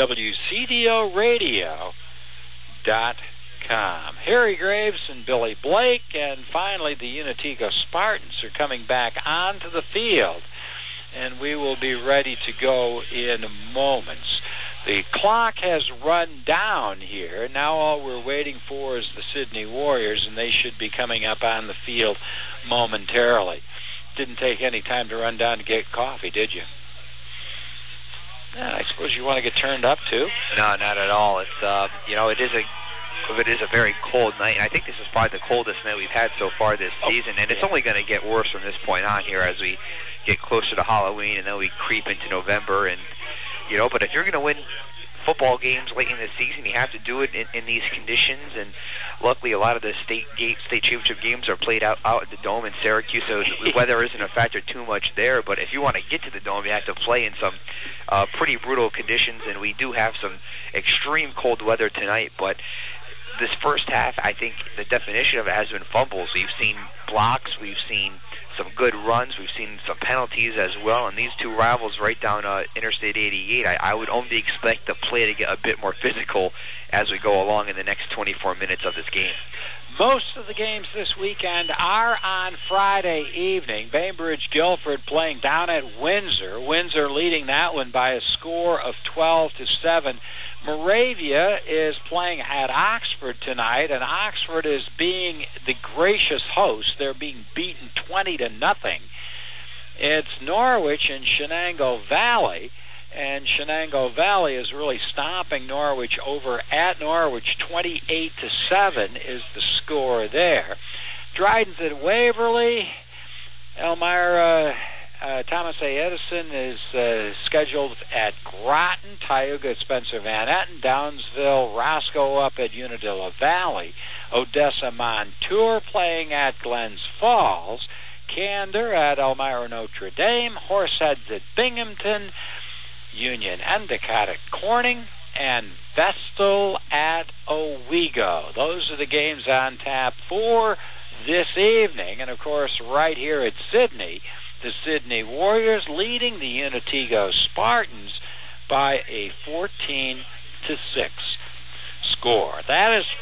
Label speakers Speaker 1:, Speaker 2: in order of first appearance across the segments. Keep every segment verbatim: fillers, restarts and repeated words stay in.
Speaker 1: W C D O radio dot com. Harry Graves and Billy Blake, and finally the Unitego Spartans are coming back onto the field, and we will be ready to go in moments. The clock has run down here. Now all we're waiting for is the Sydney Warriors, and they should be coming up on the field momentarily. Didn't take any time to run down to get coffee, did you? Yeah, I suppose you want to get turned up, too?
Speaker 2: No, not at all. It's, uh, you know, it is a it is a very cold night, and I think this is probably the coldest night we've had so far this season, and it's only going to get worse from this point on here as we get closer to Halloween, and then we creep into November, and, you know, but if you're going to win football games late in the season, you have to do it in, in these conditions, and luckily a lot of the state gate, state championship games are played out, out at the Dome in Syracuse, so the weather isn't a factor too much there, but if you want to get to the Dome, you have to play in some uh, pretty brutal conditions, and we do have some extreme cold weather tonight, but this first half, I think the definition of it has been fumbles. We've seen blocks, we've seen some good runs, we've seen some penalties as well, and these two rivals right down uh, Interstate eighty-eight, I, I would only expect the play to get a bit more physical as we go along in the next twenty-four minutes of this game.
Speaker 1: Most of the games this weekend are on Friday evening. Bainbridge Guilford playing down at Windsor. Windsor leading that one by a score of twelve to seven. Moravia is playing at Oxford tonight, and Oxford is being the gracious host. They're being beaten twenty to nothing. It's Norwich and Shenango Valley, and Shenango Valley is really stomping Norwich over at Norwich. twenty-eight to seven is the score there. Dryden's at Waverly. Elmira uh, Thomas A. Edison is uh, scheduled at Groton. Tioga at Spencer Van Etten. Downsville, Roscoe up at Unadilla Valley. Odessa Montour playing at Glens Falls. Candor at Elmira Notre Dame. Horseheads at Binghamton. Union Endicott at Corning, and Vestal at Owego. Those are the games on tap for this evening. And, of course, right here at Sydney, the Sydney Warriors leading the Unitego Spartans by a fourteen to six score. That is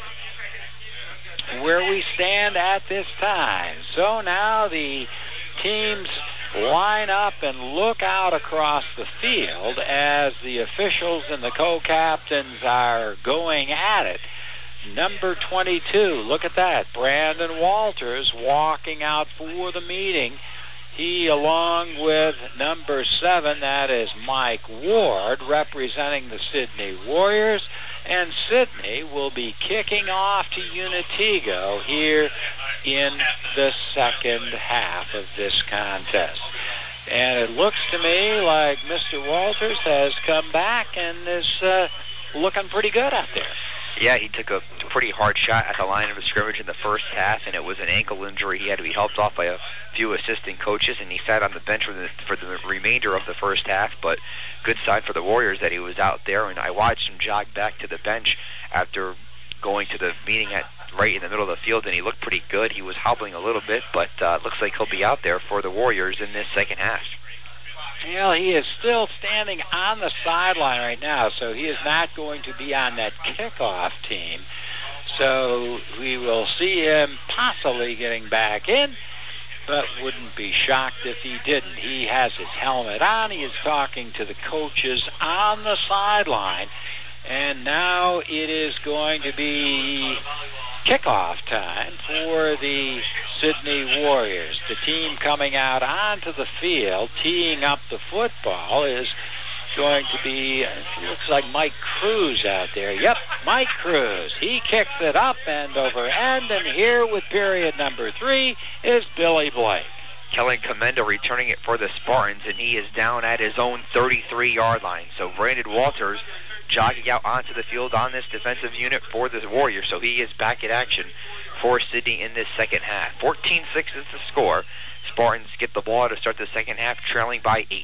Speaker 1: where we stand at this time. So now the teams line up and look out across the field as the officials and the co-captains are going at it. Number twenty-two, look at that, Brandon Walters walking out for the meeting. He, along with number seven, that is Mike Ward, representing the Sydney Warriors. And Sydney will be kicking off to Unitego here in the second half of this contest. And it looks to me like Mister Walters has come back and is uh, looking pretty good out there.
Speaker 2: Yeah, he took a pretty hard shot at the line of the scrimmage in the first half, and it was an ankle injury. He had to be helped off by a few assistant coaches, and he sat on the bench for the, for the remainder of the first half. But good sign for the Warriors that he was out there, and I watched him jog back to the bench after going to the meeting at right in the middle of the field, and he looked pretty good. He was hobbling a little bit, but uh, it looks like he'll be out there for the Warriors in this second half.
Speaker 1: Well, he is still standing on the sideline right now, so he is not going to be on that kickoff team. So we will see him possibly getting back in, but wouldn't be shocked if he didn't. He has his helmet on. He is talking to the coaches on the sideline, and now it is going to be kickoff time for the Sydney Warriors. The team coming out onto the field, teeing up the football, is going to be, it looks like Mike Cruz out there. Yep, Mike Cruz. He kicks it up and over end, and here with period number three is Billy Blake.
Speaker 2: Kellen Comendo returning it for the Spartans, and he is down at his own thirty-three-yard line. So Brandon Walters jogging out onto the field on this defensive unit for the Warriors. So he is back in action for Sydney in this second half. fourteen six is the score. Spartans get the ball to start the second half, trailing by eight.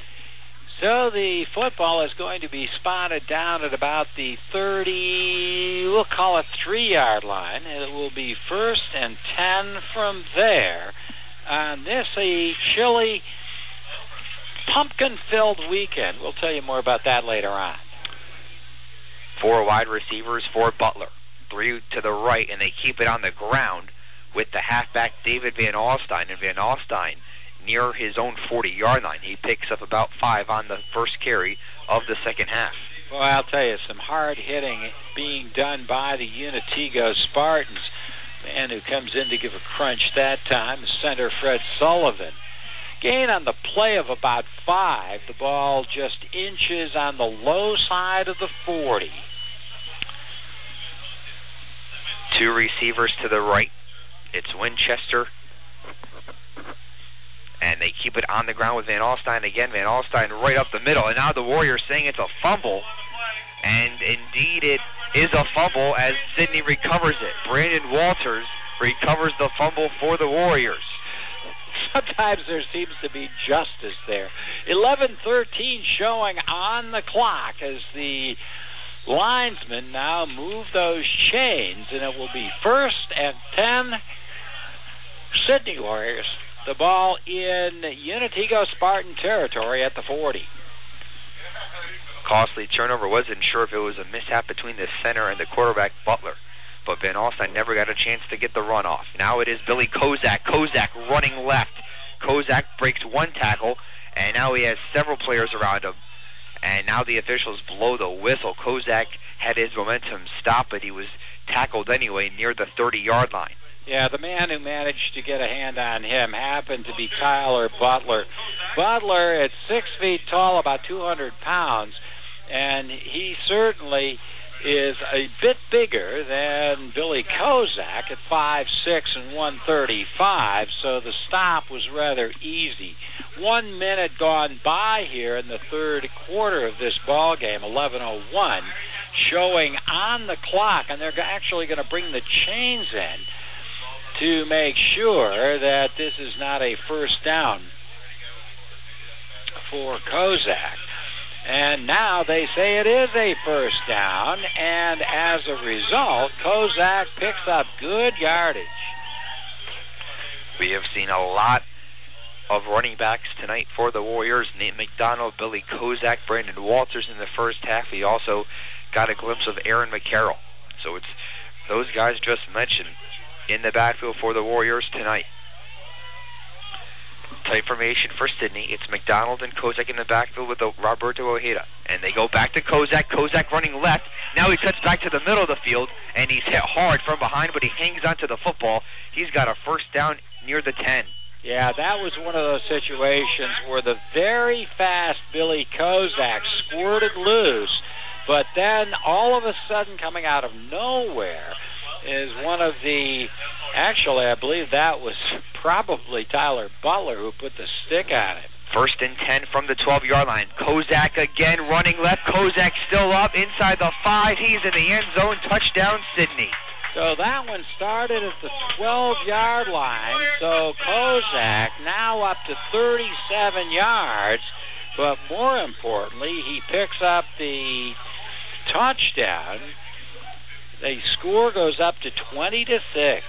Speaker 1: So the football is going to be spotted down at about the thirty, we'll call it three-yard line. It will be first and ten from there. On this, a chilly, pumpkin-filled weekend. We'll tell you more about that later on.
Speaker 2: Four wide receivers for Butler. Three to the right, and they keep it on the ground with the halfback David Van Alstyne. And Van Alstyne near his own forty-yard line. He picks up about five on the first carry of the second half.
Speaker 1: Well, I'll tell you, some hard hitting being done by the Unitigo Spartans. Man who comes in to give a crunch that time is center Fred Sullivan. Gain on the play of about five. The ball just inches on the low side of the forty.
Speaker 2: Two receivers to the right. It's Winchester. And they keep it on the ground with Van Alstyne again. Van Alstyne right up the middle. And now the Warriors saying it's a fumble. And indeed it is a fumble as Sidney recovers it. Brandon Walters recovers the fumble for the Warriors.
Speaker 1: Sometimes there seems to be justice there. eleven thirteen showing on the clock as the linesmen now move those chains, and it will be first and ten, Sidney Warriors. The ball in Unitigo Spartan territory at the forty.
Speaker 2: Costly turnover. Wasn't sure if it was a mishap between the center and the quarterback Butler, but Van Alstyne never got a chance to get the run off. Now it is Billy Kozak. Kozak running left. Kozak breaks one tackle, and now he has several players around him. And now the officials blow the whistle. Kozak had his momentum stop, but he was tackled anyway near the thirty-yard line.
Speaker 1: Yeah, the man who managed to get a hand on him happened to be Tyler Butler. Butler at six feet tall, about two hundred pounds, and he certainly is a bit bigger than Billy Kozak at five six and one thirty-five, so the stop was rather easy. One minute gone by here in the third quarter of this ball game, eleven oh one, showing on the clock, and they're actually going to bring the chains in to make sure that this is not a first down for Kozak. And now they say it is a first down, and as a result, Kozak picks up good yardage.
Speaker 2: We have seen a lot of running backs tonight for the Warriors. Nate McDonald, Billy Kozak, Brandon Walters in the first half. We also got a glimpse of Aaron McCarroll. So it's those guys just mentioned in the backfield for the Warriors tonight. Tight formation for Sidney. It's McDonald and Kozak in the backfield with Roberto Ojeda. And they go back to Kozak. Kozak running left. Now he cuts back to the middle of the field, and he's hit hard from behind, but he hangs onto the football. He's got a first down near the ten.
Speaker 1: Yeah, that was one of those situations where the very fast Billy Kozak squirted loose, but then all of a sudden coming out of nowhere is one of the, actually I believe that was probably Tyler Butler who put the stick on it.
Speaker 2: First and ten from the twelve-yard line. Kozak again running left. Kozak still up inside the five. He's in the end zone. Touchdown, Sidney.
Speaker 1: So that one started at the twelve-yard line. So Kozak now up to thirty-seven yards. But more importantly, he picks up the touchdown. The score goes up to twenty to six.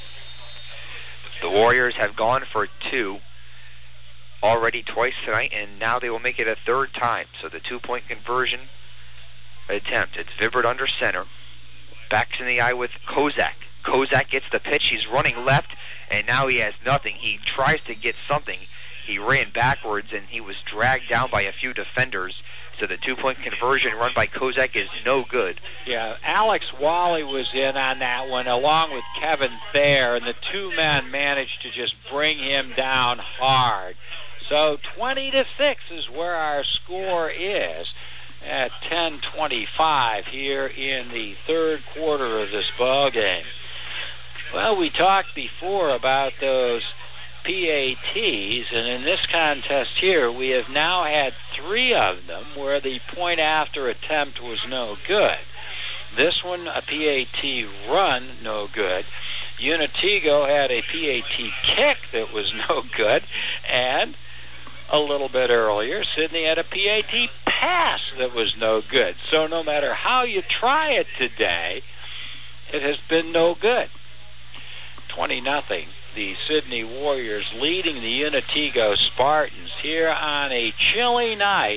Speaker 2: The Warriors have gone for two already twice tonight, and now they will make it a third time. So the two-point conversion attempt. It's Vibert under center. Backs in the eye with Kozak. Kozak gets the pitch. He's running left, and now he has nothing. He tries to get something. He ran backwards, and he was dragged down by a few defenders. So the two-point conversion run by Kozak is no good.
Speaker 1: Yeah, Alex Wally was in on that one along with Kevin Thayer, and the two men managed to just bring him down hard. So twenty to six is where our score is at ten twenty-five here in the third quarter of this ball game. Well, we talked before about those P A Ts, and in this contest here, we have now had three of them where the point after attempt was no good. This one, a P A T run, no good. Unitigo had a P A T kick that was no good, and a little bit earlier, Sidney had a P A T pass that was no good. So no matter how you try it today, it has been no good. twenty nothing. The Sidney Warriors leading the Unitigo Spartans here on a chilly night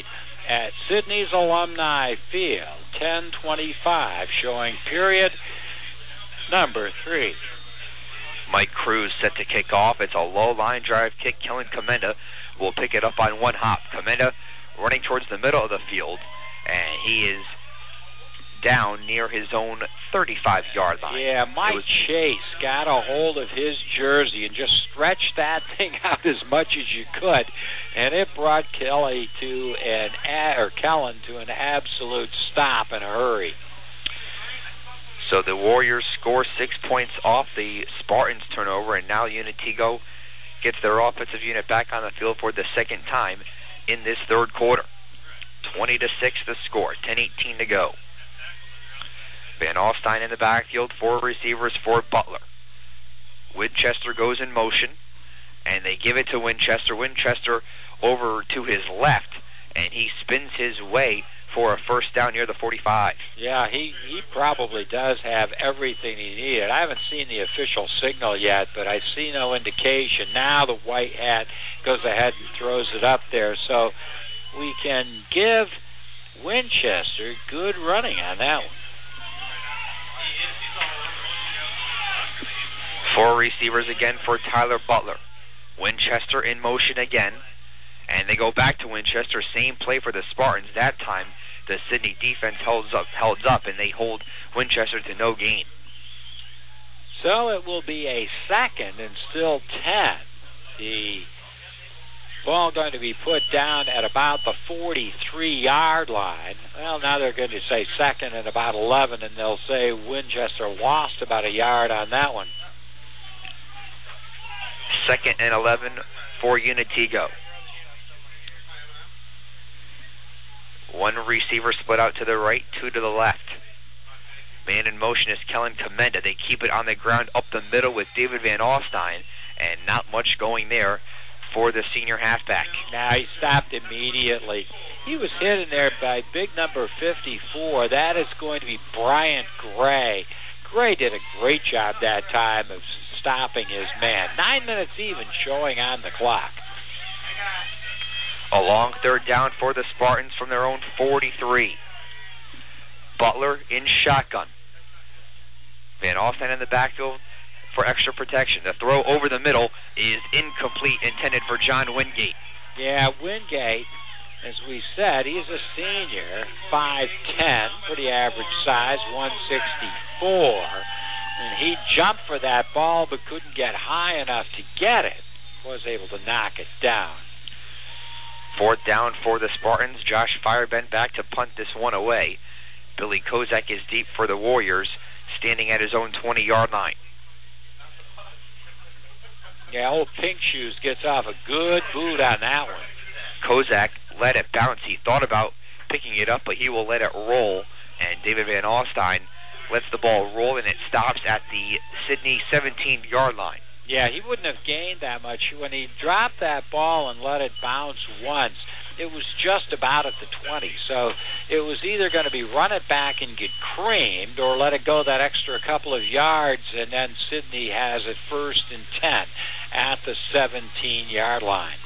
Speaker 1: at Sydney's Alumni Field. ten twenty-five showing period number three.
Speaker 2: Mike Cruz set to kick off. It's a low line drive kick. Kellen Comenda will pick it up on one hop. Comenda running towards the middle of the field, and he is down near his own thirty-five-yard line.
Speaker 1: Yeah, Mike
Speaker 2: was...
Speaker 1: Chase got a hold of his jersey and just stretched that thing out as much as you could, and it brought Kelly to an or Kellen to an absolute stop in a hurry.
Speaker 2: So the Warriors score six points off the Spartans' turnover, and now Unitigo gets their offensive unit back on the field for the second time in this third quarter. twenty to six the score, ten eighteen to go. Van Alstyne in the backfield, four receivers for Butler. Winchester goes in motion, and they give it to Winchester. Winchester over to his left, and he spins his way for a first down near the forty-five.
Speaker 1: Yeah, he, he probably does have everything he needed. I haven't seen the official signal yet, but I see no indication. Now the white hat goes ahead and throws it up there. So we can give Winchester good running on that one.
Speaker 2: Four receivers again for Tyler Butler. Winchester in motion again. And they go back to Winchester. Same play for the Spartans. That time the Sydney defense holds up, holds up and they hold Winchester to no gain.
Speaker 1: So it will be a second and still ten. The ball going to be put down at about the forty-three-yard line. Well, now they're going to say second and about eleven, and they'll say Winchester lost about a yard on that one.
Speaker 2: Second and eleven for Unitigo. One receiver split out to the right, two to the left. Man in motion is Kellen Comenda. They keep it on the ground up the middle with David Van Alstyne, and not much going there for the senior halfback.
Speaker 1: Now he stopped immediately. He was hit in there by big number fifty-four. That is going to be Bryant Gray. Gray did a great job that time of stopping his man. Nine minutes even showing on the clock.
Speaker 2: A long third down for the Spartans from their own forty-three. Butler in shotgun. Van Alstyne in the backfield for extra protection. The throw over the middle is incomplete, intended for John Wingate.
Speaker 1: Yeah, Wingate, as we said, he's a senior, five ten, pretty average size, one sixty-four. And he jumped for that ball but couldn't get high enough to get it. Was able to knock it down.
Speaker 2: Fourth down for the Spartans. Josh Firebend back to punt this one away. Billy Kozak is deep for the Warriors, standing at his own twenty-yard line.
Speaker 1: Yeah, old Pink Shoes gets off a good boot on that one.
Speaker 2: Kozak let it bounce. He thought about picking it up, but he will let it roll. And David Van Alstyne lets the ball roll, and it stops at the Sydney seventeen-yard line.
Speaker 1: Yeah, he wouldn't have gained that much. When he dropped that ball and let it bounce once, it was just about at the twenty. So it was either going to be run it back and get creamed or let it go that extra couple of yards, and then Sydney has it first and ten at the seventeen-yard line.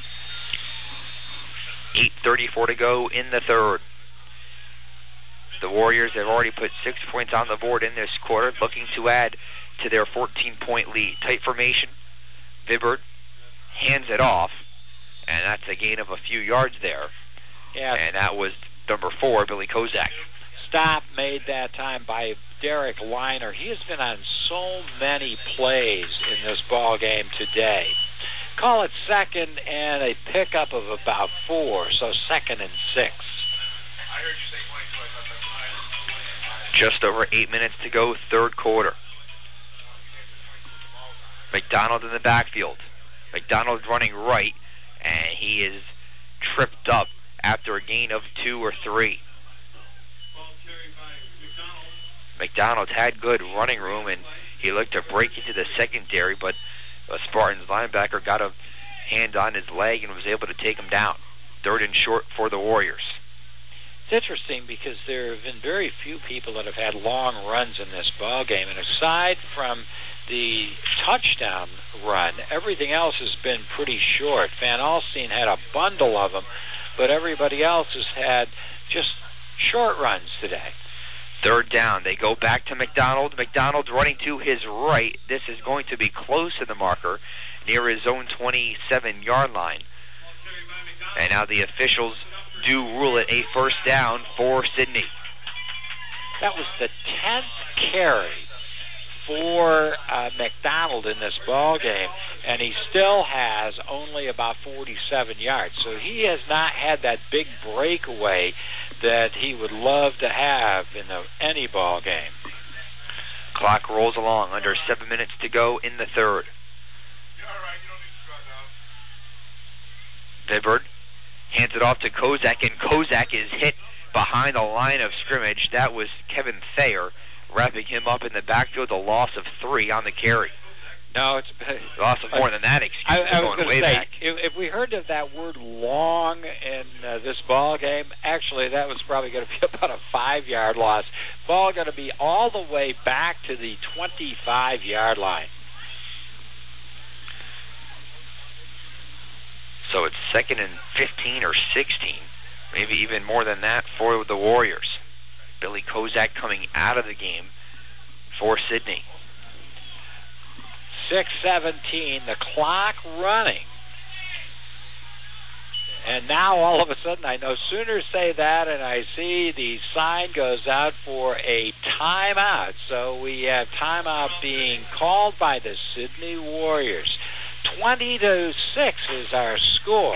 Speaker 2: eight thirty-four to go in the third. The Warriors have already put six points on the board in this quarter, looking to add to their fourteen-point lead. Tight formation. Vibbert hands it off, and that's a gain of a few yards there.
Speaker 1: Yeah.
Speaker 2: And that was number four, Billy Kozak.
Speaker 1: Stop made that time by Derek Liner. He has been on so many plays in this ball game today. Call it second and a pickup of about four, so second and six.
Speaker 3: I heard you say twenty-two.
Speaker 2: Just over eight minutes to go, third quarter. McDonald in the backfield. McDonald running right, and he is tripped up after a gain of two or three. McDonald's had good running room, and he looked to break into the secondary, but a Spartans linebacker got a hand on his leg and was able to take him down. Third and short for the Warriors.
Speaker 1: It's interesting because there have been very few people that have had long runs in this ball game, and aside from the touchdown run, everything else has been pretty short. Van Alstyne had a bundle of them, but everybody else has had just short runs today.
Speaker 2: Third down. They go back to McDonald. McDonald running to his right. This is going to be close to the marker, near his own twenty-seven-yard line. And now the officials do rule it a first down for Sidney.
Speaker 1: That was the tenth carry for uh, McDonald in this ball game, and he still has only about forty-seven yards. So he has not had that big breakaway that he would love to have in the, any ball game.
Speaker 2: Clock rolls along. Under seven minutes to go in the third. Vidbird hands it off to Kozak, and Kozak is hit behind the line of scrimmage. That was Kevin Thayer, wrapping him up in the backfield. A loss of three on the carry.
Speaker 1: No, it's
Speaker 2: a loss of more than that. Excuse
Speaker 1: I,
Speaker 2: me,
Speaker 1: I was
Speaker 2: going
Speaker 1: going
Speaker 2: way
Speaker 1: to say,
Speaker 2: back.
Speaker 1: If, if we heard of that word "long" in uh, this ball game, actually that was probably going to be about a five-yard loss. Ball going to be all the way back to the twenty-five-yard line.
Speaker 2: So it's second and fifteen or sixteen, maybe even more than that for the Warriors. Billy Kozak coming out of the game for Sidney.
Speaker 1: six seventeen, the clock running. And now all of a sudden I no sooner say that and I see the sign goes out for a timeout. So we have timeout being called by the Sidney Warriors. twenty to six is our score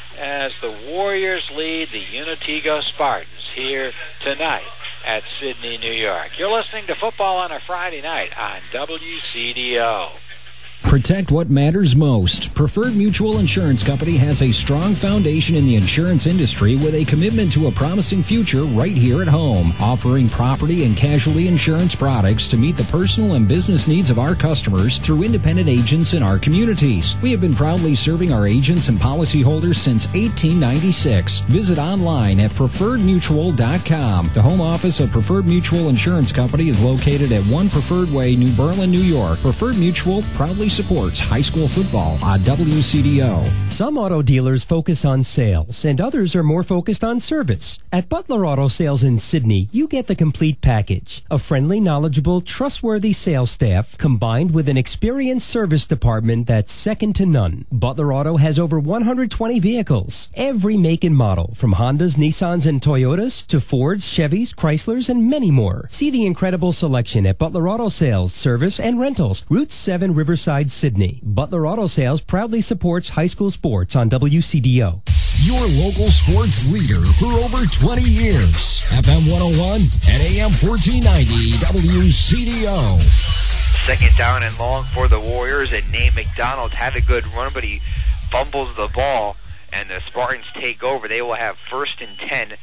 Speaker 1: as the Warriors lead the Unitigo Spartans here tonight at Sidney, New York. You're listening to Football on a Friday Night on W C D O.
Speaker 3: Protect what matters most. Preferred Mutual Insurance Company has a strong foundation in the insurance industry with a commitment to a promising future right here at home, offering property and casualty insurance products to meet the personal and business needs of our customers through independent agents in our communities. We have been proudly serving our agents and policyholders since eighteen ninety-six. Visit online at preferred mutual dot com. The home office of Preferred Mutual Insurance Company is located at one Preferred Way, New Berlin, New York. Preferred Mutual proudly supports high school football on W C D O.
Speaker 4: Some auto dealers focus on sales, and others are more focused on service. At Butler Auto Sales in Sidney, you get the complete package. A friendly, knowledgeable, trustworthy sales staff combined with an experienced service department that's second to none. Butler Auto has over one hundred twenty vehicles, every make and model, from Hondas, Nissans, and Toyotas to Fords, Chevys, Chryslers, and many more. See the incredible selection at Butler Auto Sales, Service, and Rentals, Route seven, Riverside, Sidney. Butler Auto Sales proudly supports high school sports on W C D O.
Speaker 3: Your local sports leader for over twenty years. F M one oh one and A M fourteen ninety W C D O.
Speaker 2: Second down and long for the Warriors, and Nate McDonald had a good run, but he fumbles the ball, and the Spartans take over. They will have first and ten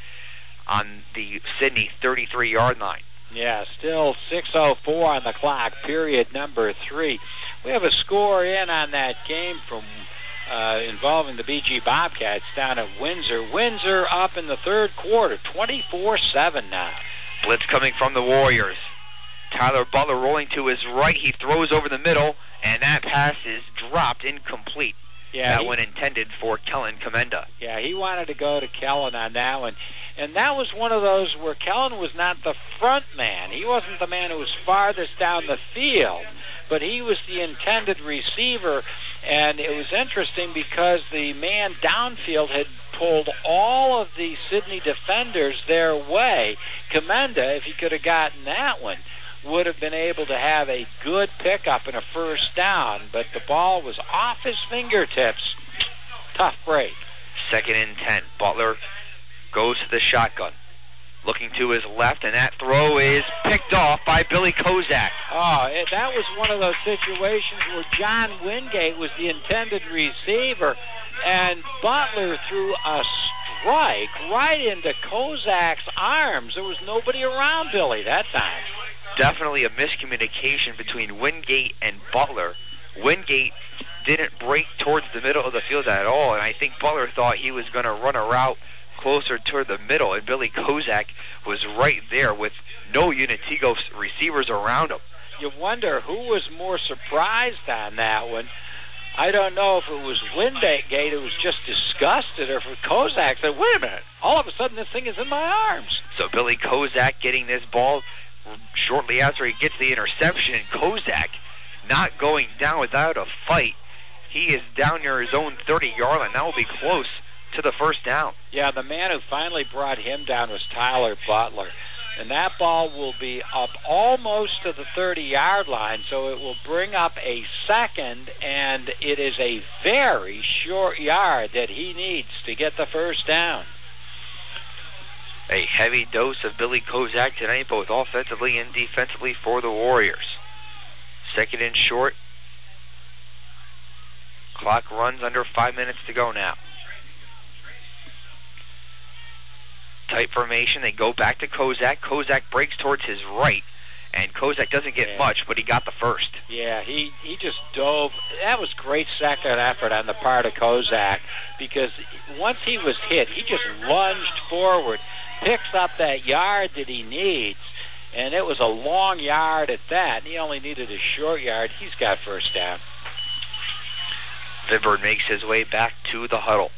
Speaker 2: on the Sidney thirty-three-yard line.
Speaker 1: Yeah, still six oh four on the clock, period number three. We have a score in on that game from uh, involving the B G Bobcats down at Windsor. Windsor up in the third quarter, twenty-four seven now.
Speaker 2: Blitz coming from the Warriors. Tyler Butler rolling to his right. He throws over the middle, and that pass is dropped incomplete.
Speaker 1: Yeah,
Speaker 2: that
Speaker 1: he,
Speaker 2: one intended for Kellen Commenda.
Speaker 1: Yeah, he wanted to go to Kellen on that one. And that was one of those where Kellen was not the front man. He wasn't the man who was farthest down the field, but he was the intended receiver. And it was interesting because the man downfield had pulled all of the Sidney defenders their way. Commenda, if he could have gotten that one, would have been able to have a good pickup and a first down, but the ball was off his fingertips. Tough break.
Speaker 2: Second and ten. Butler goes to the shotgun, looking to his left, and that throw is picked off by Billy Kozak.
Speaker 1: Oh, it, that was one of those situations where John Wingate was the intended receiver, and Butler threw a strike right into Kozak's arms. There was nobody around Billy that time.
Speaker 2: Definitely a miscommunication between Wingate and Butler. Wingate didn't break towards the middle of the field at all, and I think Butler thought he was going to run a route closer toward the middle, and Billy Kozak was right there with no Unitigo receivers around him.
Speaker 1: You wonder who was more surprised on that one. I don't know if it was Wingate who was just disgusted or if Kozak said, wait a minute, all of a sudden this thing is in my arms.
Speaker 2: So Billy Kozak getting this ball shortly after he gets the interception, and Kozak not going down without a fight. He is down near his own thirty-yard line. That will be close to the first down.
Speaker 1: Yeah, the man who finally brought him down was Tyler Butler. And that ball will be up almost to the thirty-yard line, so it will bring up a second, and it is a very short yard that he needs to get the first down.
Speaker 2: A heavy dose of Billy Kozak tonight, both offensively and defensively for the Warriors. Second and short. Clock runs under five minutes to go now. Tight formation. They go back to Kozak. Kozak breaks towards his right, and Kozak doesn't get
Speaker 1: yeah.
Speaker 2: much, but he got the first.
Speaker 1: Yeah, he, he just dove. That was great second effort on the part of Kozak, because once he was hit, he just lunged forward, picks up that yard that he needs, and it was a long yard at that. He only needed a short yard. He's got first down.
Speaker 2: Vibert makes his way back to the huddle.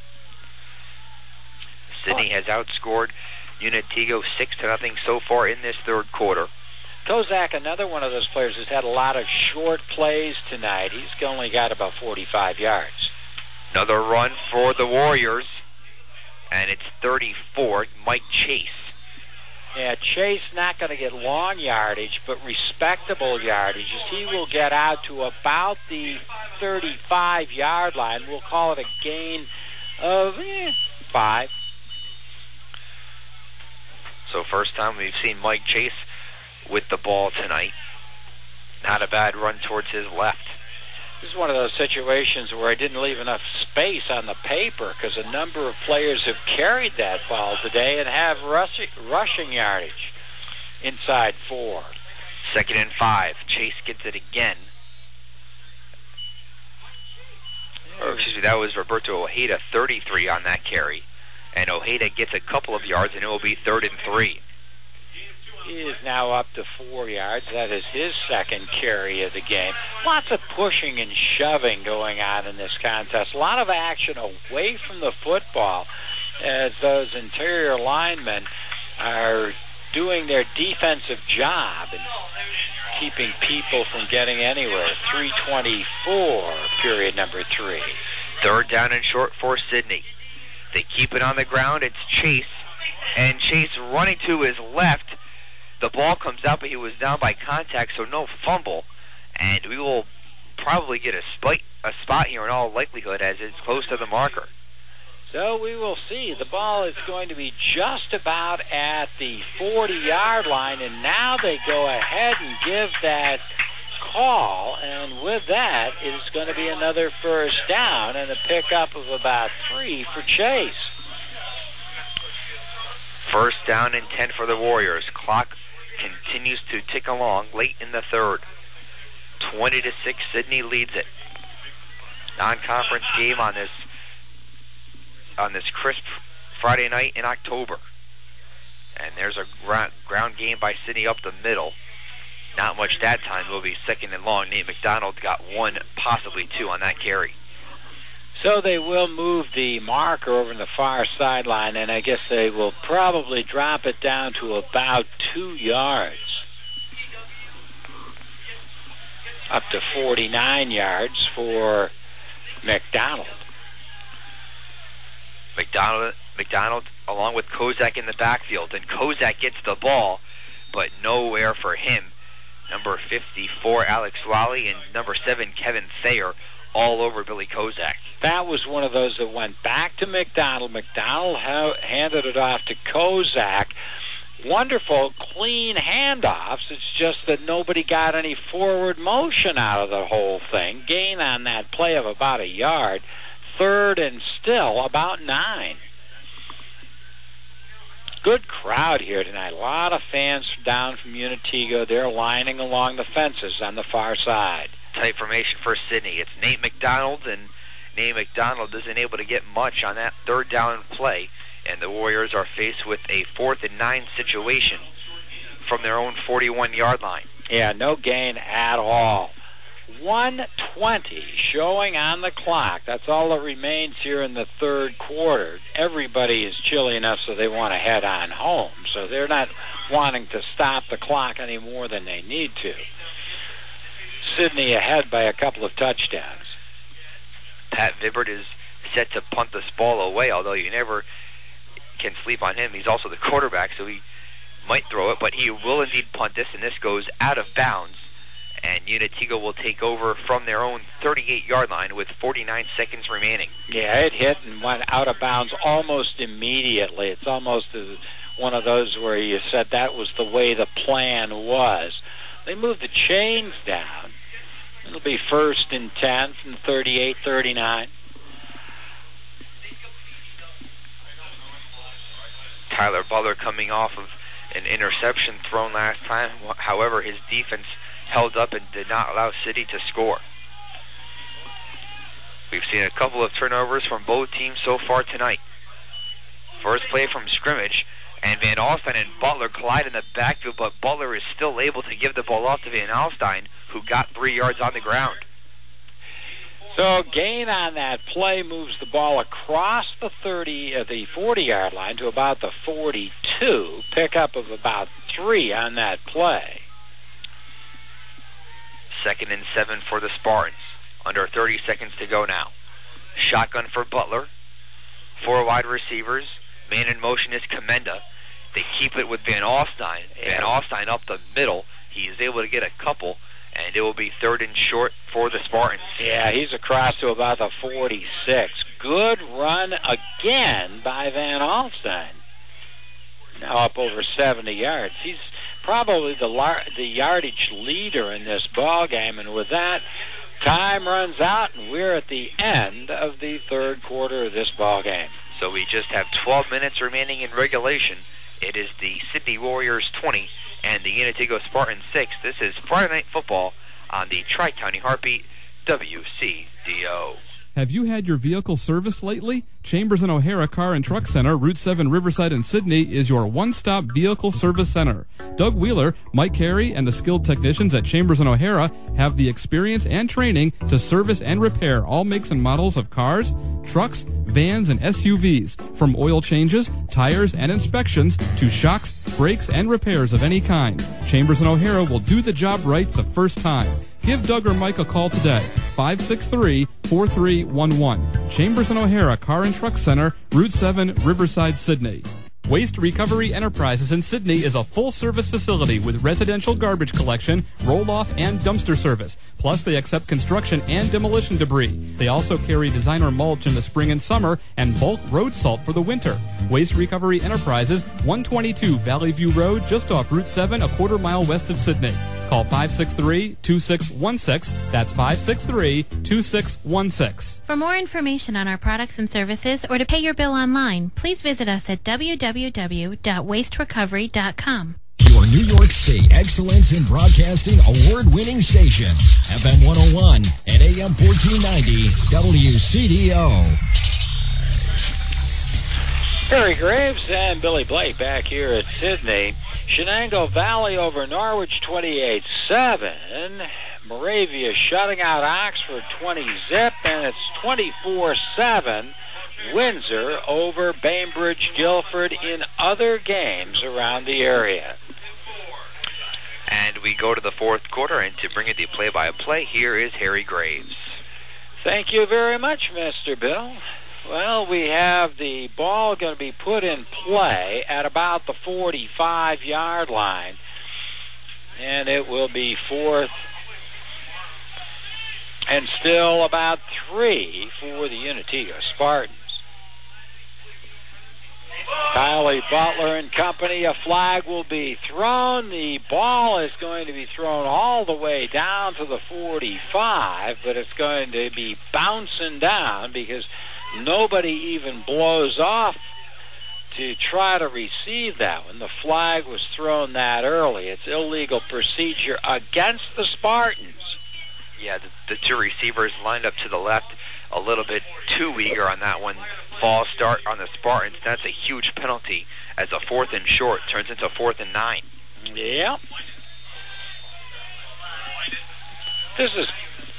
Speaker 2: Sidney has outscored Unitigo six to nothing so far in this third quarter.
Speaker 1: Kozak, another one of those players who's had a lot of short plays tonight. He's only got about forty-five yards.
Speaker 2: Another run for the Warriors, and it's thirty-four, Mike Chase.
Speaker 1: Yeah, Chase not going to get long yardage, but respectable yardage. He will get out to about the thirty-five-yard line. We'll call it a gain of eh, five.
Speaker 2: So first time we've seen Mike Chase with the ball tonight. Not a bad run towards his left.
Speaker 1: This is one of those situations where I didn't leave enough space on the paper because a number of players have carried that ball today and have rush, rushing yardage inside four.
Speaker 2: Second and five. Chase gets it again. Or excuse me, that was Roberto Ojeda, thirty-three on that carry. And Ojeda gets a couple of yards, and it will be third and three.
Speaker 1: He is now up to four yards. That is his second carry of the game. Lots of pushing and shoving going on in this contest. A lot of action away from the football as those interior linemen are doing their defensive job and keeping people from getting anywhere. three twenty-four, period number three.
Speaker 2: Third down and short for Sidney. They keep it on the ground. It's Chase. And Chase running to his left. The ball comes out, but he was down by contact, so no fumble. And we will probably get a spot, a spot here in all likelihood as it's close to the marker.
Speaker 1: So we will see. The ball is going to be just about at the forty-yard line, and now they go ahead and give that call, and with that, it is going to be another first down and a pickup of about three for Chase.
Speaker 2: First down and ten for the Warriors. Clock continues to tick along late in the third. twenty to six, Sidney leads it. Non-conference game on this on this crisp Friday night in October. And there's a ground, ground game by Sidney up the middle. Not much that time. It will be second and long. Nate McDonald got one, possibly two on that carry.
Speaker 1: So they will move the marker over in the far sideline, and I guess they will probably drop it down to about two yards. Up to forty-nine yards for McDonald.
Speaker 2: McDonald, McDonald along with Kozak in the backfield, and Kozak gets the ball, but nowhere for him. Number fifty-four, Alex Lally, and number seven, Kevin Thayer, all over Billy Kozak.
Speaker 1: That was one of those that went back to McDonald. McDonald ha- handed it off to Kozak. Wonderful, clean handoffs. It's just that nobody got any forward motion out of the whole thing. Gain on that play of about a yard. Third and still about nine. Good crowd here tonight. A lot of fans down from Unitigo. They're lining along the fences on the far side.
Speaker 2: Tight formation for Sidney. It's Nate McDonald, and Nate McDonald isn't able to get much on that third down play, and the Warriors are faced with a fourth and nine situation from their own forty-one-yard line.
Speaker 1: Yeah, no gain at all. one twenty showing on the clock. That's all that remains here in the third quarter. Everybody is chilly enough so they want to head on home. So they're not wanting to stop the clock any more than they need to. Sidney ahead by a couple of touchdowns.
Speaker 2: Pat Vibbert is set to punt this ball away, although you never can sleep on him. He's also the quarterback, so he might throw it, but he will indeed punt this, and this goes out of bounds. And Unitigo will take over from their own thirty-eight-yard line with forty-nine seconds remaining.
Speaker 1: Yeah, it hit and went out of bounds almost immediately. It's almost one of those where you said that was the way the plan was. They moved the chains down. It'll be first and ten from thirty-eight thirty-nine.
Speaker 2: Tyler Butler coming off of an interception thrown last time. However, his defense held up and did not allow City to score. We've seen a couple of turnovers from both teams so far tonight. First play from scrimmage, and Van Alstyne and Butler collide in the backfield, but Butler is still able to give the ball off to Van Alstyne, who got three yards on the ground.
Speaker 1: So gain on that play moves the ball across the thirty, uh, the forty-yard line to about the forty-two. Pickup of about three on that play.
Speaker 2: Second and seven for the Spartans. Under thirty seconds to go now. Shotgun for Butler. Four wide receivers. Man in motion is Commenda. They keep it with Van Alstyne. Van Alstyne up the middle. He is able to get a couple, and it will be third and short for the Spartans.
Speaker 1: Yeah, he's across to about the forty-six. Good run again by Van Alstyne. Now up over seventy yards. He's probably the lar- the yardage leader in this ball game, and with that, time runs out, and we're at the end of the third quarter of this ball game.
Speaker 2: So we just have twelve minutes remaining in regulation. It is the Sidney Warriors twenty and the Unitigo Spartans six. This is Friday Night Football on the Tri-County Heartbeat, W C D O.
Speaker 5: Have you had your vehicle serviced lately? Chambers and O'Hara Car and Truck Center, Route seven, Riverside and Sidney is your one-stop vehicle service center. Doug Wheeler, Mike Carey, and the skilled technicians at Chambers and O'Hara have the experience and training to service and repair all makes and models of cars, trucks, vans, and S U Vs. From oil changes, tires, and inspections to shocks, brakes, and repairs of any kind. Chambers and O'Hara will do the job right the first time. Give Doug or Mike a call today, five six three, four three one one. Chambers and O'Hara Car and Truck Center, Route seven, Riverside, Sidney. Waste Recovery Enterprises in Sidney is a full-service facility with residential garbage collection, roll-off, and dumpster service. Plus, they accept construction and demolition debris. They also carry designer mulch in the spring and summer and bulk road salt for the winter. Waste Recovery Enterprises, one twenty-two Valley View Road, just off Route seven, a quarter mile west of Sidney. Call five six three, two six one six. That's five six three, two six one six.
Speaker 6: For more information on our products and services or to pay your bill online, please visit us at w w w dot waste recovery dot com.
Speaker 3: Your New York State Excellence in Broadcasting award-winning station, F M one oh one and A M fourteen ninety, W C D O.
Speaker 1: Harry Graves and Billy Blake back here at Sidney. Shenango Valley over Norwich twenty-eight seven. Moravia shutting out Oxford twenty zip, and it's twenty-four seven. Windsor over Bainbridge Guilford in other games around the area.
Speaker 2: And we go to the fourth quarter, and to bring it the play-by-play, here is Harry Graves.
Speaker 1: Thank you very much, Mister Bill. Well, we have the ball going to be put in play at about the forty-five-yard line. And it will be fourth and still about three for the Unitigo Spartans. Kylie Butler and company, a flag will be thrown. The ball is going to be thrown all the way down to the forty-five, but it's going to be bouncing down because nobody even blows off to try to receive that one. The flag was thrown that early. It's illegal procedure against the Spartans.
Speaker 2: Yeah, the, the two receivers lined up to the left a little bit too eager on that one. False start on the Spartans. That's a huge penalty as a fourth and short turns into fourth and nine.
Speaker 1: Yeah. This is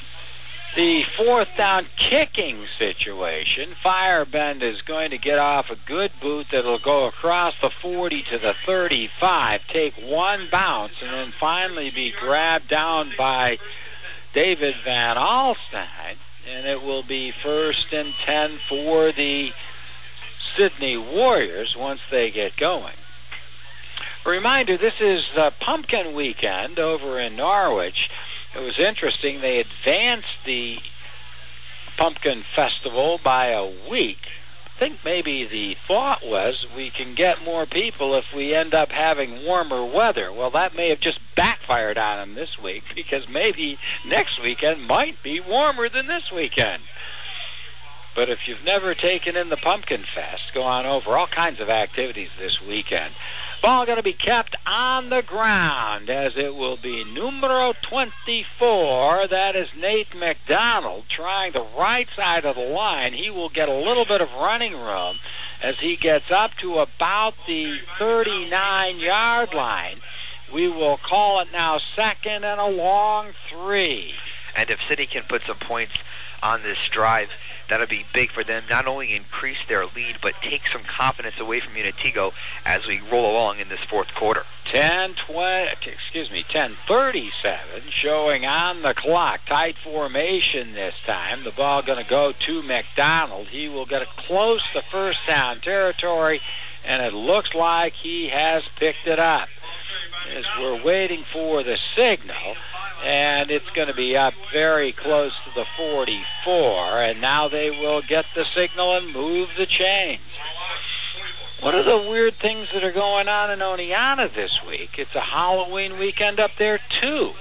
Speaker 1: The fourth down kicking situation, Firebend is going to get off a good boot that'll go across the forty to the thirty-five, take one bounce, and then finally be grabbed down by David Van Alstyne, and it will be first and ten for the Sydney Warriors once they get going. A reminder, this is uh, Pumpkin Weekend over in Norwich. It was interesting. They advanced the Pumpkin Festival by a week. I think maybe the thought was we can get more people if we end up having warmer weather. Well, that may have just backfired on them this week, because maybe next weekend might be warmer than this weekend. But if you've never taken in the Pumpkin Fest, go on over. All kinds of activities this weekend. Ball going to be kept on the ground, as it will be numero twenty-four. That is Nate McDonald trying the right side of the line. He will get a little bit of running room as he gets up to about the thirty-nine-yard line. We will call it now second and a long three.
Speaker 2: And if City can put some points on this drive, that'll be big for them. Not only increase their lead, but take some confidence away from Unitigo as we roll along in this fourth quarter.
Speaker 1: ten twenty, excuse me, ten thirty-seven showing on the clock. Tight formation this time. The ball going to go to McDonald. He will get it close to first down territory, and it looks like he has picked it up. As we're waiting for the signal, and it's going to be up very close to the forty-four, and now they will get the signal and move the chains. What are the weird things that are going on in Oneonta this week? It's a Halloween weekend up there, too.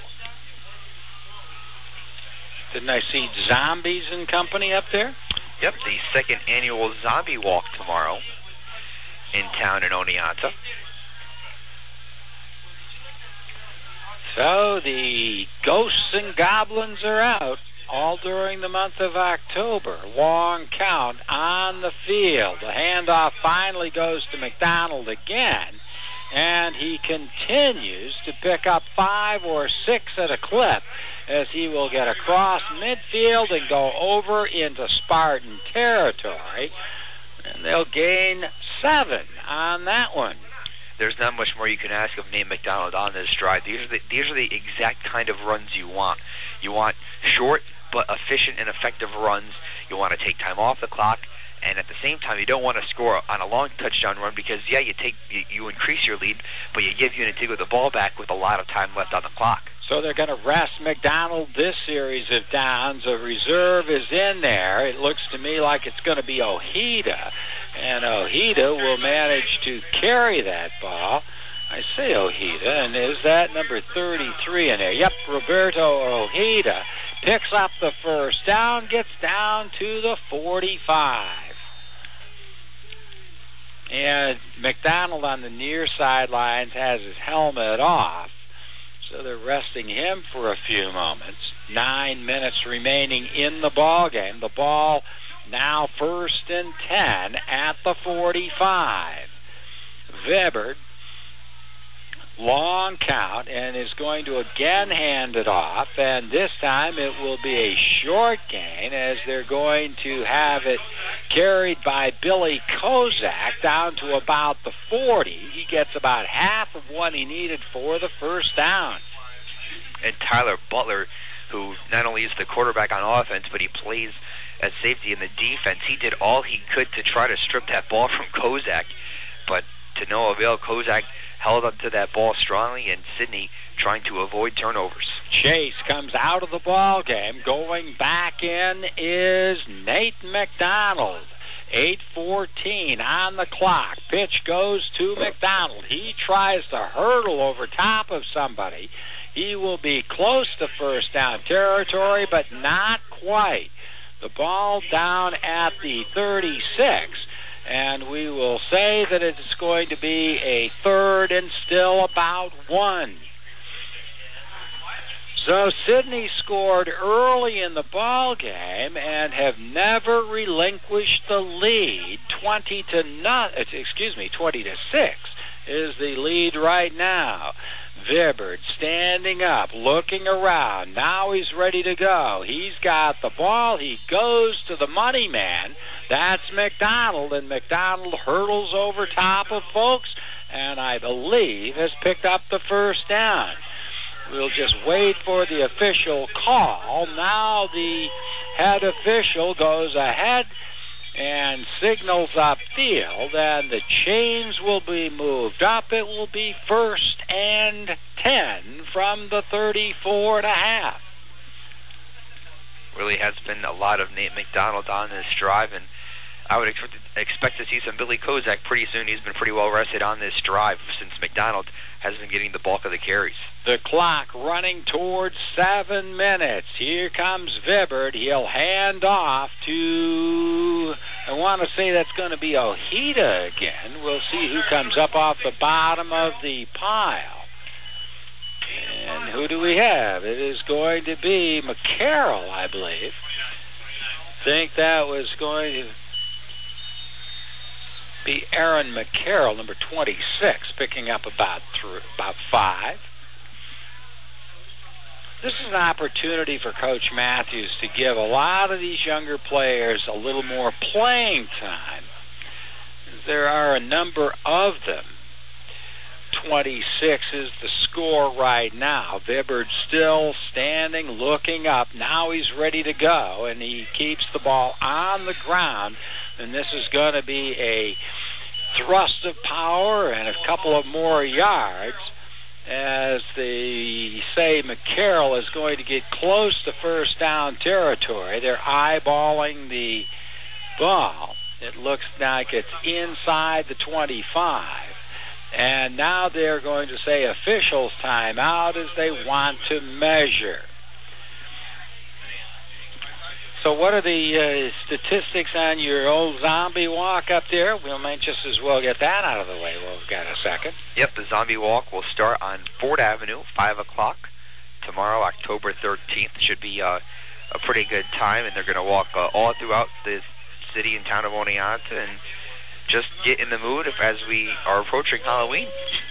Speaker 1: Didn't I see Zombies and Company up there?
Speaker 2: Yep, the second annual Zombie Walk tomorrow in town in Oneonta.
Speaker 1: So the ghosts and goblins are out all during the month of October. Long count on the field. The handoff finally goes to McDonald again, and he continues to pick up five or six at a clip as he will get across midfield and go over into Spartan territory, and they'll gain seven on that one.
Speaker 2: There's not much more you can ask of Nate McDonald on this drive. These are the, these are the exact kind of runs you want. You want short but efficient and effective runs. You want to take time off the clock, and at the same time, you don't want to score on a long touchdown run because, yeah, you take you, you increase your lead, but you give Unitigo the ball back with a lot of time left on the clock.
Speaker 1: So they're going to rest McDonald this series of downs. A reserve is in there. It looks to me like it's going to be Ojeda. And Ojeda will manage to carry that ball. I say Ojeda, and is that number thirty-three in there? Yep, Roberto Ojeda picks up the first down, gets down to the forty-five. And McDonald on the near sidelines has his helmet off, so they're resting him for a few moments. Nine minutes remaining in the ball game. The ball now first and ten at the forty-five. Weber, long count, and is going to again hand it off, and this time it will be a short gain as they're going to have it carried by Billy Kozak down to about the forty. He gets about half of what he needed for the first down.
Speaker 2: And Tyler Butler, who not only is the quarterback on offense, but he plays as safety in the defense, he did all he could to try to strip that ball from Kozak, but to no avail. Kozak held up to that ball strongly, and Sydney trying to avoid turnovers.
Speaker 1: Chase comes out of the ball game. Going back in is Nate McDonald. eight fourteen on the clock. Pitch goes to McDonald. He tries to hurdle over top of somebody. He will be close to first down territory, but not quite. The ball down at the thirty-six, and we will say that it's going to be a third and still about one. So Sydney scored early in the ball game and have never relinquished the lead. Twenty to not, excuse me, twenty to six is the lead right now. Vibbard standing up, looking around. Now he's ready to go. He's got the ball. He goes to the money man. That's McDonald, and McDonald hurdles over top of folks, and I believe has picked up the first down. We'll just wait for the official call. Now the head official goes ahead and signals upfield, and the chains will be moved up. It will be first and ten from the thirty-four and a half.
Speaker 2: Really has been a lot of Nate McDonald on this drive, and I would expect, expect to see some Billy Kozak pretty soon. He's been pretty well rested on this drive since McDonald has been getting the bulk of the carries.
Speaker 1: The clock running towards seven minutes. Here comes Vibbard. He'll hand off to, I want to say that's going to be Ojeda again. We'll see who comes up off the bottom of the pile. And who do we have? It is going to be McCarroll, I believe. Think that was going to be Aaron McCarroll, number twenty-six, picking up about three, about five. This is an opportunity for Coach Matthews to give a lot of these younger players a little more playing time. There are a number of them. twenty-six is the score right now. Vibbard still standing, looking up. Now he's ready to go, and he keeps the ball on the ground. And this is going to be a thrust of power and a couple of more yards, as they say McCarroll is going to get close to first down territory. They're eyeballing the ball. It looks like it's inside the twenty-five. And now they're going to say officials timeout as they want to measure. So what are the uh, statistics on your old zombie walk up there? We might just as well get that out of the way while we've got a second.
Speaker 2: Yep, the zombie walk will start on Ford Avenue, five o'clock tomorrow, October thirteenth. Should be uh, a pretty good time, and they're going to walk uh, all throughout the city and town of Oneonta and just get in the mood if, as we are approaching Halloween.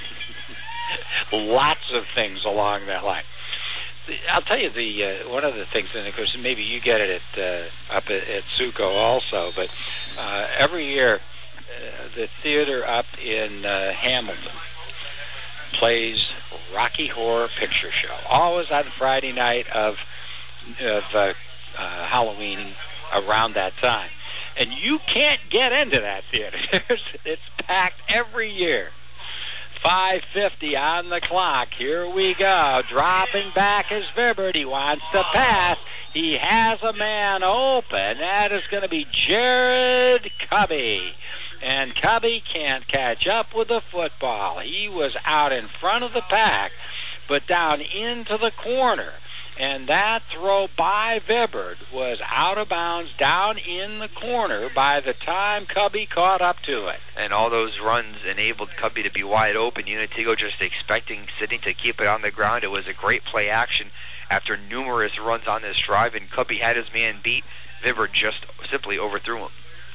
Speaker 1: Lots of things along that line. I'll tell you the uh, one of the things, and of course maybe you get it at uh, up at, at Suco also, but uh, every year uh, the theater up in uh, Hamilton plays Rocky Horror Picture Show, always on Friday night of of uh, uh, Halloween around that time, and you can't get into that theater. It's packed every year. five fifty on the clock. Here we go. Dropping back is Vibbard. He wants to pass. He has a man open. That is going to be Jared Cubby. And Cubby can't catch up with the football. He was out in front of the pack, but down into the corner. And that throw by Vibbard was out of bounds down in the corner by the time Cubby caught up to it.
Speaker 2: And all those runs enabled Cubby to be wide open. Unitigo just expecting Sidney to keep it on the ground. It was a great play action after numerous runs on this drive, and Cubby had his man beat. Vibbard just simply overthrew him.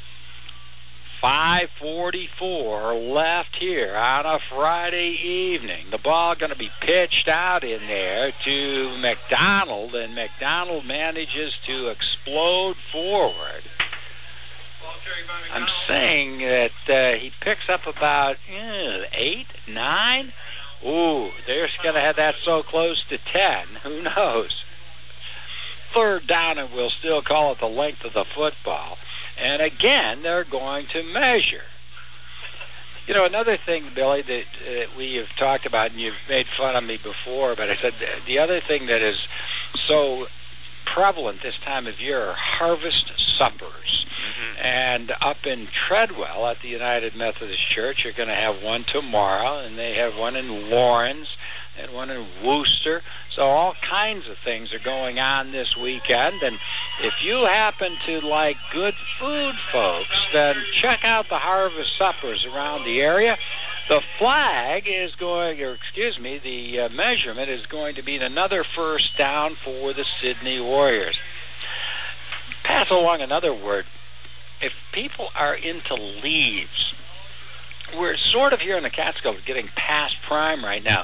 Speaker 1: five forty-four left here on a Friday evening. The ball going to be pitched out in there to McDonald, and McDonald manages to explode forward. I'm saying that uh, he picks up about uh, eight, nine. Ooh, they're going to have that so close to ten. Who knows? Third down, and we'll still call it the length of the football. And again, they're going to measure. You know, another thing, Billy, that uh, we have talked about, and you've made fun of me before, but I said the other thing that is so prevalent this time of year are harvest suppers. Mm-hmm. And up in Treadwell at the United Methodist Church, you're going to have one tomorrow, and they have one in Lawrence and one in Worcester. So all kinds of things are going on this weekend. And if you happen to like good food, folks, then check out the harvest suppers around the area. The flag is going, or excuse me, the uh, measurement is going to be another first down for the Sydney Warriors. Pass along another word. If people are into leaves, we're sort of here in the Catskills getting past prime right now.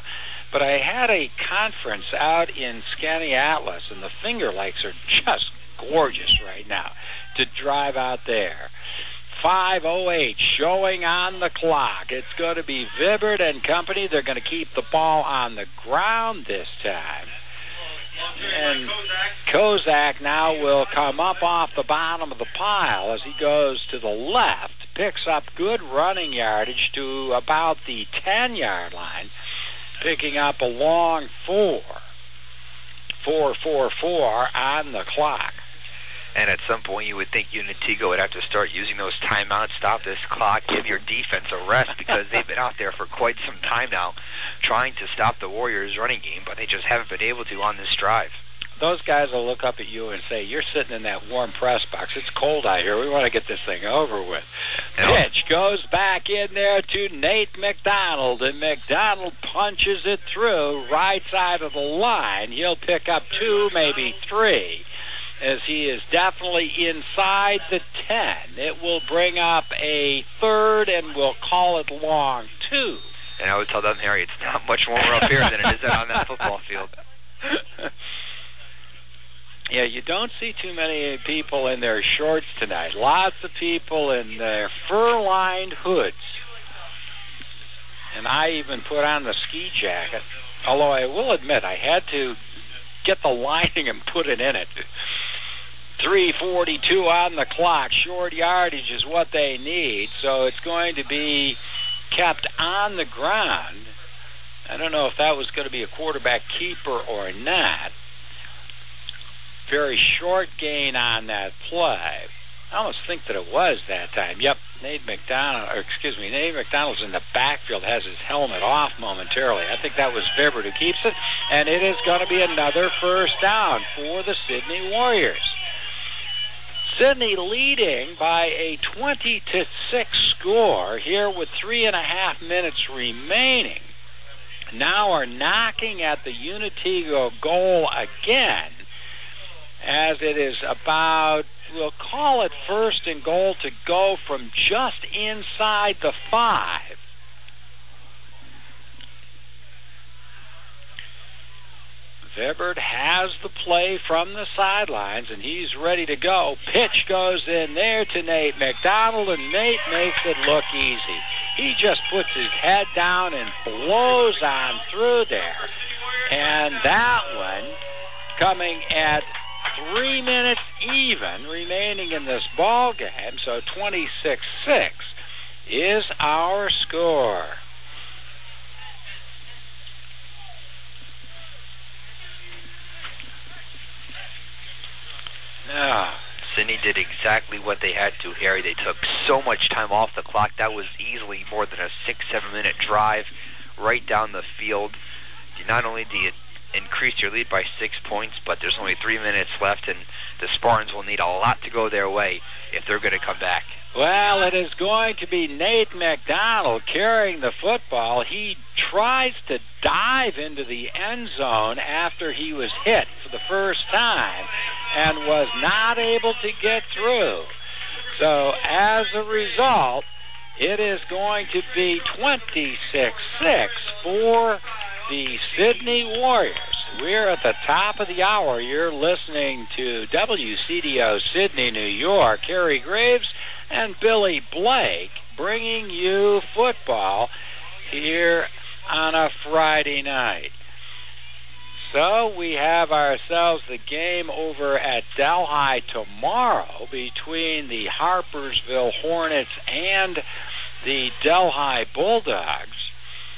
Speaker 1: But I had a conference out in Skaneateles, and the Finger Lakes are just gorgeous right now to drive out there. five oh eight showing on the clock. It's going to be Vibbert and company. They're going to keep the ball on the ground this time. And Kozak now will come up off the bottom of the pile as he goes to the left, picks up good running yardage to about the ten-yard line, picking up a long four. four four four on the clock.
Speaker 2: And at some point, you would think Unitigo would have to start using those timeouts, stop this clock, give your defense a rest, because they've been out there for quite some time now trying to stop the Warriors' running game, but they just haven't been able to on this drive.
Speaker 1: Those guys will look up at you and say, you're sitting in that warm press box. It's cold out here. We want to get this thing over with. And pitch goes back in there to Nate McDonald, and McDonald punches it through right side of the line. He'll pick up two, maybe three, as he is definitely inside the ten. It will bring up a third, and we'll call it long two.
Speaker 2: And I would tell them, Harry, it's not much warmer up here than it is out on that football field.
Speaker 1: Yeah, you don't see too many people in their shorts tonight. Lots of people in their fur-lined hoods. And I even put on the ski jacket, although I will admit I had to get the lining and put it in it. three forty-two on the clock. Short yardage is what they need, so it's going to be kept on the ground. I don't know if that was going to be a quarterback keeper or not. Very short gain on that play. I almost think that it was that time. Yep, Nate McDonald, or excuse me, Nate McDonald's in the backfield, has his helmet off momentarily. I think that was Vibbert who keeps it, and it is going to be another first down for the Sydney Warriors. Sydney leading by a twenty to six score here with three and a half minutes remaining. Now are knocking at the Unitigo goal again, as it is about, we'll call it first and goal to go from just inside the five. Vibbert has the play from the sidelines, and he's ready to go. Pitch goes in there to Nate McDonald, and Nate makes it look easy. He just puts his head down and blows on through there. And that one coming at three minutes even remaining in this ball game, so twenty-six six is our score. Now,
Speaker 2: Sydney did exactly what they had to, Harry. They took so much time off the clock. That was easily more than a six, seven minute drive right down the field. Not only do you increase your lead by six points, but there's only three minutes left, and the Spartans will need a lot to go their way if they're going to come back.
Speaker 1: Well, it is going to be Nate McDonald carrying the football. He tries to dive into the end zone after he was hit for the first time and was not able to get through. So as a result, it is going to be twenty-six six for the Sydney Warriors. We're at the top of the hour. You're listening to W C D O Sydney, New York. Harry Graves and Billy Blake bringing you football here on a Friday night. So we have ourselves the game over at Delhi tomorrow between the Harpersville Hornets and the Delhi Bulldogs.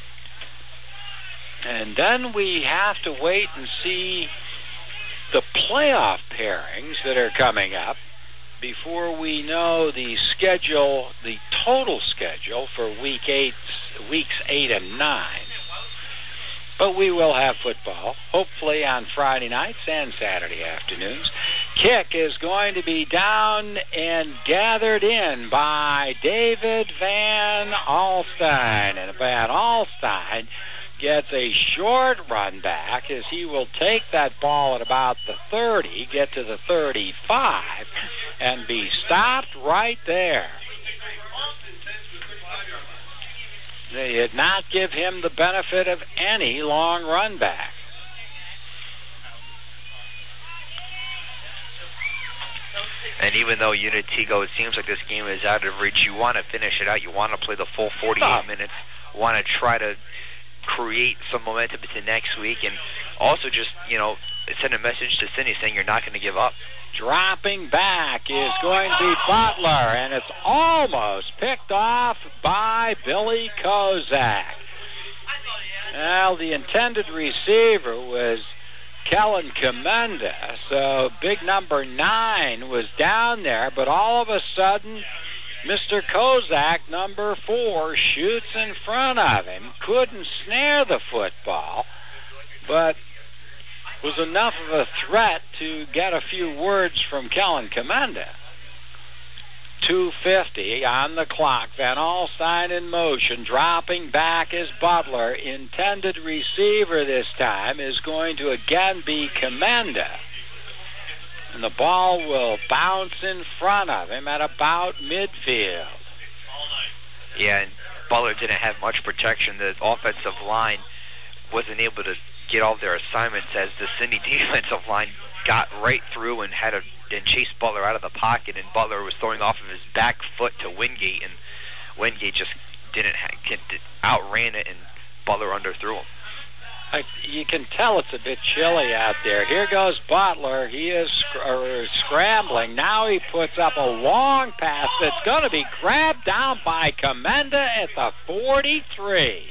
Speaker 1: And then we have to wait and see the playoff pairings that are coming up before we know the schedule, the total schedule for week eight, weeks eight and nine. But we will have football, hopefully on Friday nights and Saturday afternoons. Kick is going to be down and gathered in by David Van Alstyne. And Van Alstyne gets a short run back as he will take that ball at about the thirty, get to the thirty-five, and be stopped right there. They did not give him the benefit of any long run back.
Speaker 2: And even though Unitigo, it seems like this game is out of reach, you want to finish it out. You want to play the full forty-eight minutes. Want to try to create some momentum into next week, and also just, you know, send a message to Sidney saying you're not going to give up.
Speaker 1: Dropping back is going to be Butler, and it's almost picked off by Billy Kozak. Well, the intended receiver was Kellen Commenda, so big number nine was down there, but all of a sudden, Mister Kozak, number four, shoots in front of him. Couldn't snare the football, but was enough of a threat to get a few words from Kellen Commenda. two fifty on the clock. Van Alstyne in motion. Dropping back is Butler. Intended receiver this time is going to again be Commenda. And the ball will bounce in front of him at about midfield.
Speaker 2: Yeah, and Butler didn't have much protection. The offensive line wasn't able to get all their assignments as the Sidney defensive line got right through and had a and chased Butler out of the pocket, and Butler was throwing off of his back foot to Wingate, and Wingate just didn't ha- outran it, and Butler underthrew him.
Speaker 1: I, you can tell it's a bit chilly out there. Here goes Butler. He is sc- or scrambling. Now he puts up a long pass that's going to be grabbed down by Commenda at the forty-three.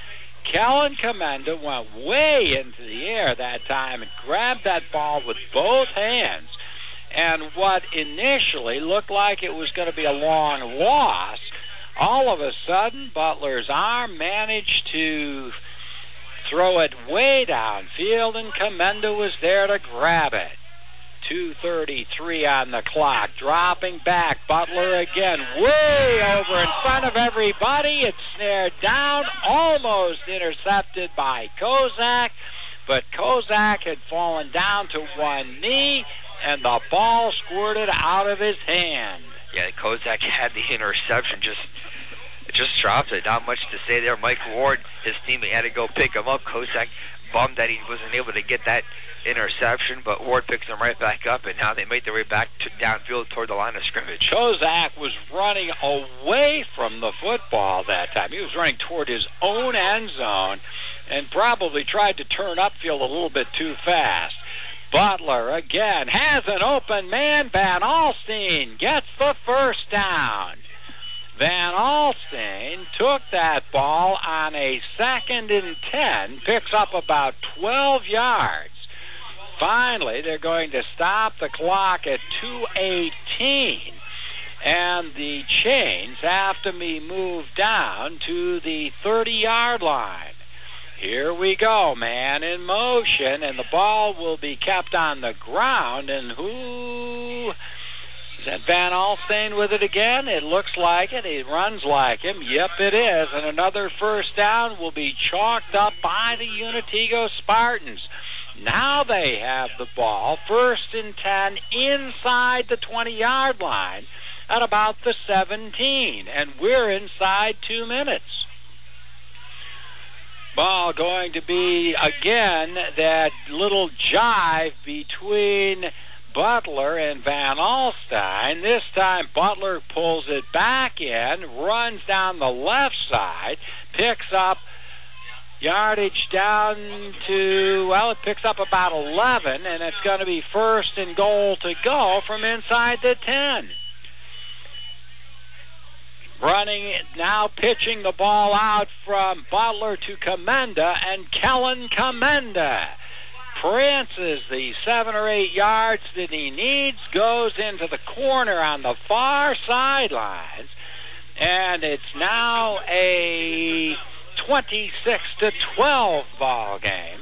Speaker 1: Kellen Commenda went way into the air that time and grabbed that ball with both hands. And what initially looked like it was going to be a long loss, all of a sudden Butler's arm managed to throw it way downfield, and Commenda was there to grab it. two thirty-three on the clock. Dropping back, Butler again, way over in front of everybody. It's snared down, almost intercepted by Kozak, but Kozak had fallen down to one knee, and the ball squirted out of his hand.
Speaker 2: Yeah, Kozak had the interception, just just dropped it. Not much to say there. Mike Ward, his teammate, had to go pick him up. Kozak bummed that he wasn't able to get that interception, but Ward picks him right back up, and now they make their way back to downfield toward the line of scrimmage.
Speaker 1: Kozak was running away from the football that time. He was running toward his own end zone and probably tried to turn upfield a little bit too fast. Butler again has an open man. Van Alstyne gets the first down. Van Alstyne took that ball on a second and ten, picks up about twelve yards. Finally, they're going to stop the clock at two eighteen, and the chains have to be moved down to the thirty-yard line. Here we go, man in motion, and the ball will be kept on the ground, and who... Is that Van Alstyne with it again? It looks like it. He runs like him. Yep, it is. And another first down will be chalked up by the Unitigo Spartans. Now they have the ball, first and ten, inside the twenty-yard line at about the seventeen. And we're inside two minutes. Ball going to be, again, that little jive between Butler and Van Alstyne. This time Butler pulls it back in, runs down the left side, picks up yardage down to, well, it picks up about eleven, and it's going to be first and goal to go from inside the ten. Running, now pitching the ball out from Butler to Commenda, and Kellen Commenda prances the seven or eight yards that he needs, goes into the corner on the far sidelines, and it's now a twenty-six to twelve ball game.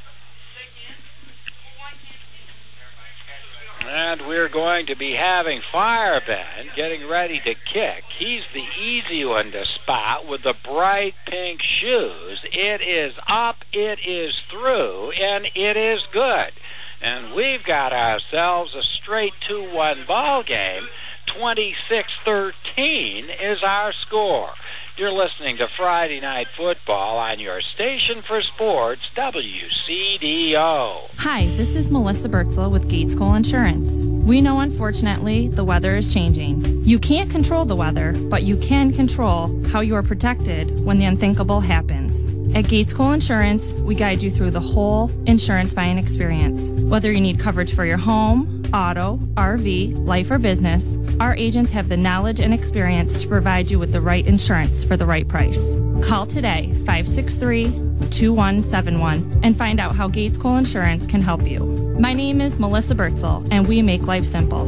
Speaker 1: And we're going to be having Fireban getting ready to kick. He's the easy one to spot with the bright pink shoes. It is up, it is through, and it is good. And we've got ourselves a straight two one ball game. twenty-six thirteen is our score. You're listening to Friday Night Football on your station for sports, W C D O.
Speaker 7: Hi, this is Melissa Bertzel with Gates Cole Insurance. We know, unfortunately, the weather is changing. You can't control the weather, but you can control how you are protected when the unthinkable happens. At Gates Cole Insurance, we guide you through the whole insurance buying experience. Whether you need coverage for your home, auto, R V, life, or business, our agents have the knowledge and experience to provide you with the right insurance for the right price. Call today, five six three, two one seven one, and find out how Gates Cole Insurance can help you. My name is Melissa Bertzel, and we make life simple.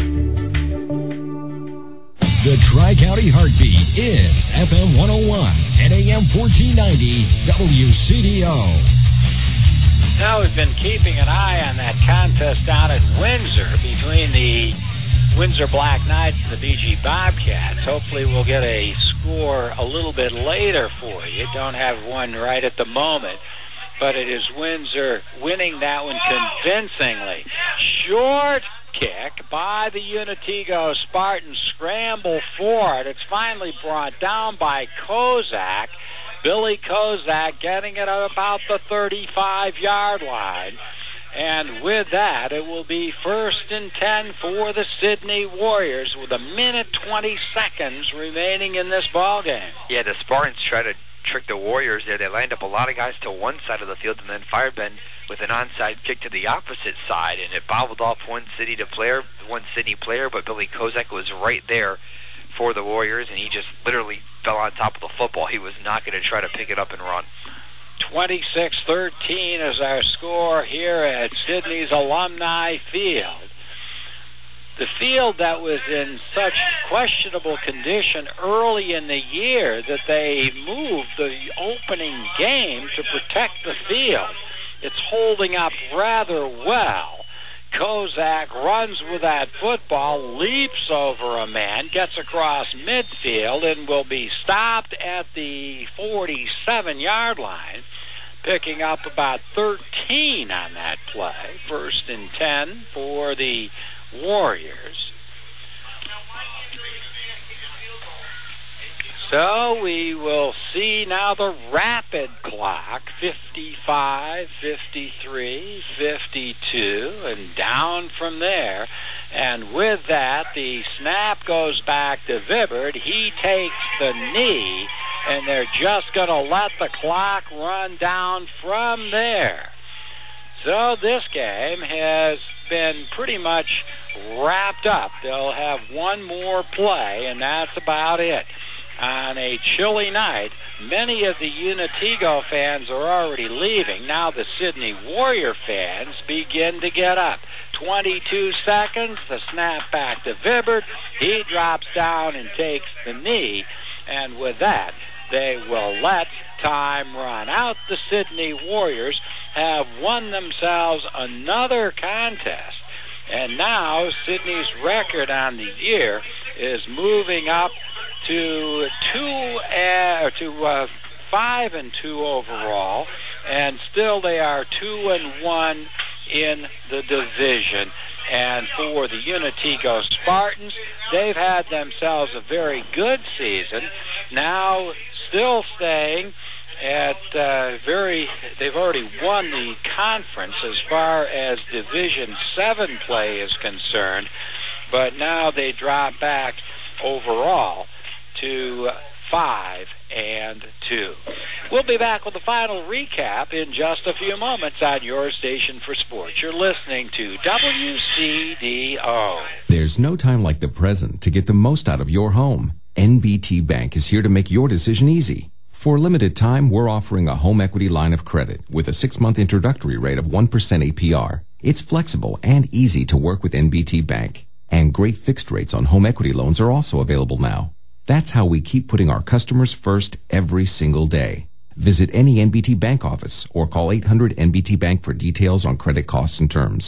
Speaker 3: The Tri-County Heartbeat is F M one oh one and A M fourteen ninety W C D O.
Speaker 1: Now we've been keeping an eye on that contest down at Windsor between the Windsor Black Knights and the B G Bobcats. Hopefully we'll get a score a little bit later for you. Don't have one right at the moment, but it is Windsor winning that one convincingly. Short kick by the Unitigo Spartans, scramble for it. It's finally brought down by Kozak. Billy Kozak getting it at about the thirty-five-yard line. And with that, it will be first and ten for the Sydney Warriors with a minute twenty seconds remaining in this ballgame.
Speaker 2: Yeah, the Spartans try to trick the Warriors there. They lined up a lot of guys to one side of the field and then fired Ben with an onside kick to the opposite side, and it bobbled off one City to player, one Sydney player, but Billy Kozak was right there for the Warriors, and he just literally fell on top of the football. He was not going to try to pick it up and run.
Speaker 1: twenty-six thirteen is our score here at Sydney's Alumni Field. The field that was in such questionable condition early in the year that they moved the opening game to protect the field. It's holding up rather well. Kozak runs with that football, leaps over a man, gets across midfield, and will be stopped at the forty-seven-yard line, picking up about thirteen on that play. First and ten for the Warriors. So we will see now the rapid clock, fifty-five, fifty-three, fifty-two, and down from there. And with that, the snap goes back to Vibbard. He takes the knee, and they're just going to let the clock run down from there. So this game has been pretty much wrapped up. They'll have one more play, and that's about it. On a chilly night, many of the Unitigo fans are already leaving. Now the Sydney Warrior fans begin to get up. twenty-two seconds, the snap back to Vibbard. He drops down and takes the knee. And with that, they will let time run out. The Sydney Warriors have won themselves another contest. And now Sydney's record on the year is moving up to two uh, to uh, five and two overall, and still they are two and one in the division. And for the Unitigo Spartans, they've had themselves a very good season. Now still staying at uh, very, they've already won the conference as far as Division seven play is concerned, but now they drop back overall to five and two. We'll be back with a final recap in just a few moments on your station for sports. You're listening to W C D O.
Speaker 8: There's no time like the present to get the most out of your home. N B T Bank is here to make your decision easy. For a limited time, we're offering a home equity line of credit with a six-month introductory rate of one percent A P R. It's flexible and easy to work with N B T Bank. And great fixed rates on home equity loans are also available now. That's how we keep putting our customers first every single day. Visit any N B T Bank office or call eight hundred N B T Bank for details on credit costs and terms.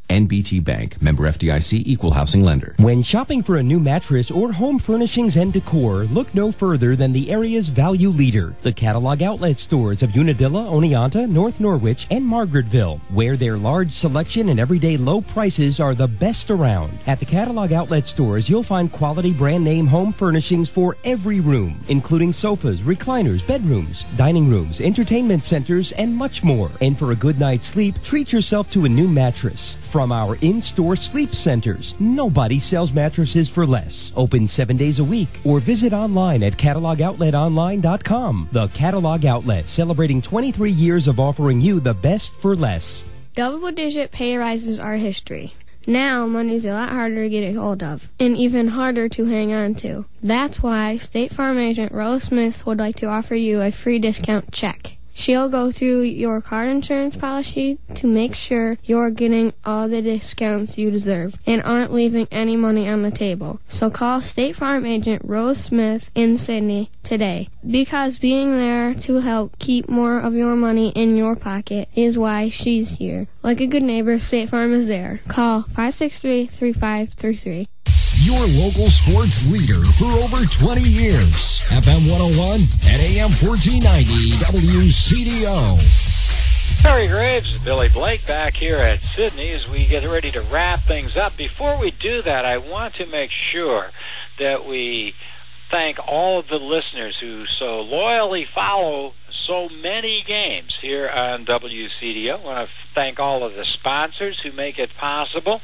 Speaker 8: N B T Bank, member F D I C, equal housing lender.
Speaker 4: When shopping for a new mattress or home furnishings and decor, look no further than the area's value leader, the Catalog Outlet stores of Unadilla, Oneonta, North Norwich, and Margaretville, where their large selection and everyday low prices are the best around. At the Catalog Outlet stores, you'll find quality brand name home furnishings for every room, including sofas, recliners, bedrooms, dining rooms, entertainment centers, and much more. And for a good night's sleep, treat yourself to a new mattress. From our in-store sleep centers, nobody sells mattresses for less. Open seven days a week or visit online at catalog outlet online dot com. The Catalog Outlet, celebrating twenty-three years of offering you the best for less.
Speaker 9: Double-digit pay rises are history. Now, money's a lot harder to get a hold of, and even harder to hang on to. That's why State Farm agent Rose Smith would like to offer you a free discount check. She'll go through your car insurance policy to make sure you're getting all the discounts you deserve and aren't leaving any money on the table. So call State Farm agent Rose Smith in Sydney today, because being there to help keep more of your money in your pocket is why she's here. Like a good neighbor, State Farm is there. Call five six three, three five three three.
Speaker 3: Your local sports leader for over twenty years. F M one oh one and A M fourteen ninety W C D O.
Speaker 1: Harry Graves and Billy Blake back here at Sydney as we get ready to wrap things up. Before we do that, I want to make sure that we thank all of the listeners who so loyally follow so many games here on W C D O. I want to thank all of the sponsors who make it possible.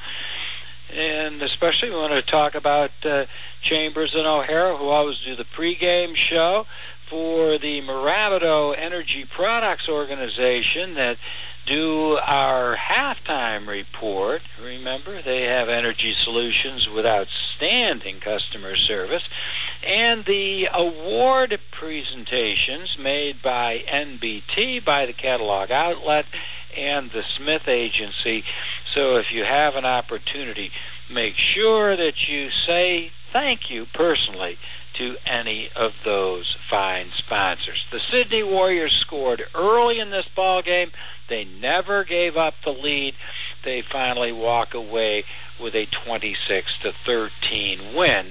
Speaker 1: And especially we want to talk about uh, Chambers and O'Hara, who always do the pregame show for the Moravito Energy Products Organization that do our halftime report. Remember, they have energy solutions with outstanding customer service. And the award presentations made by N B T, by the Catalog Outlet, and the Smith Agency. So if you have an opportunity, make sure that you say thank you personally to any of those fine sponsors. The Sydney Warriors scored early in this ball game. They never gave up the lead. They finally walk away with a twenty-six to thirteen win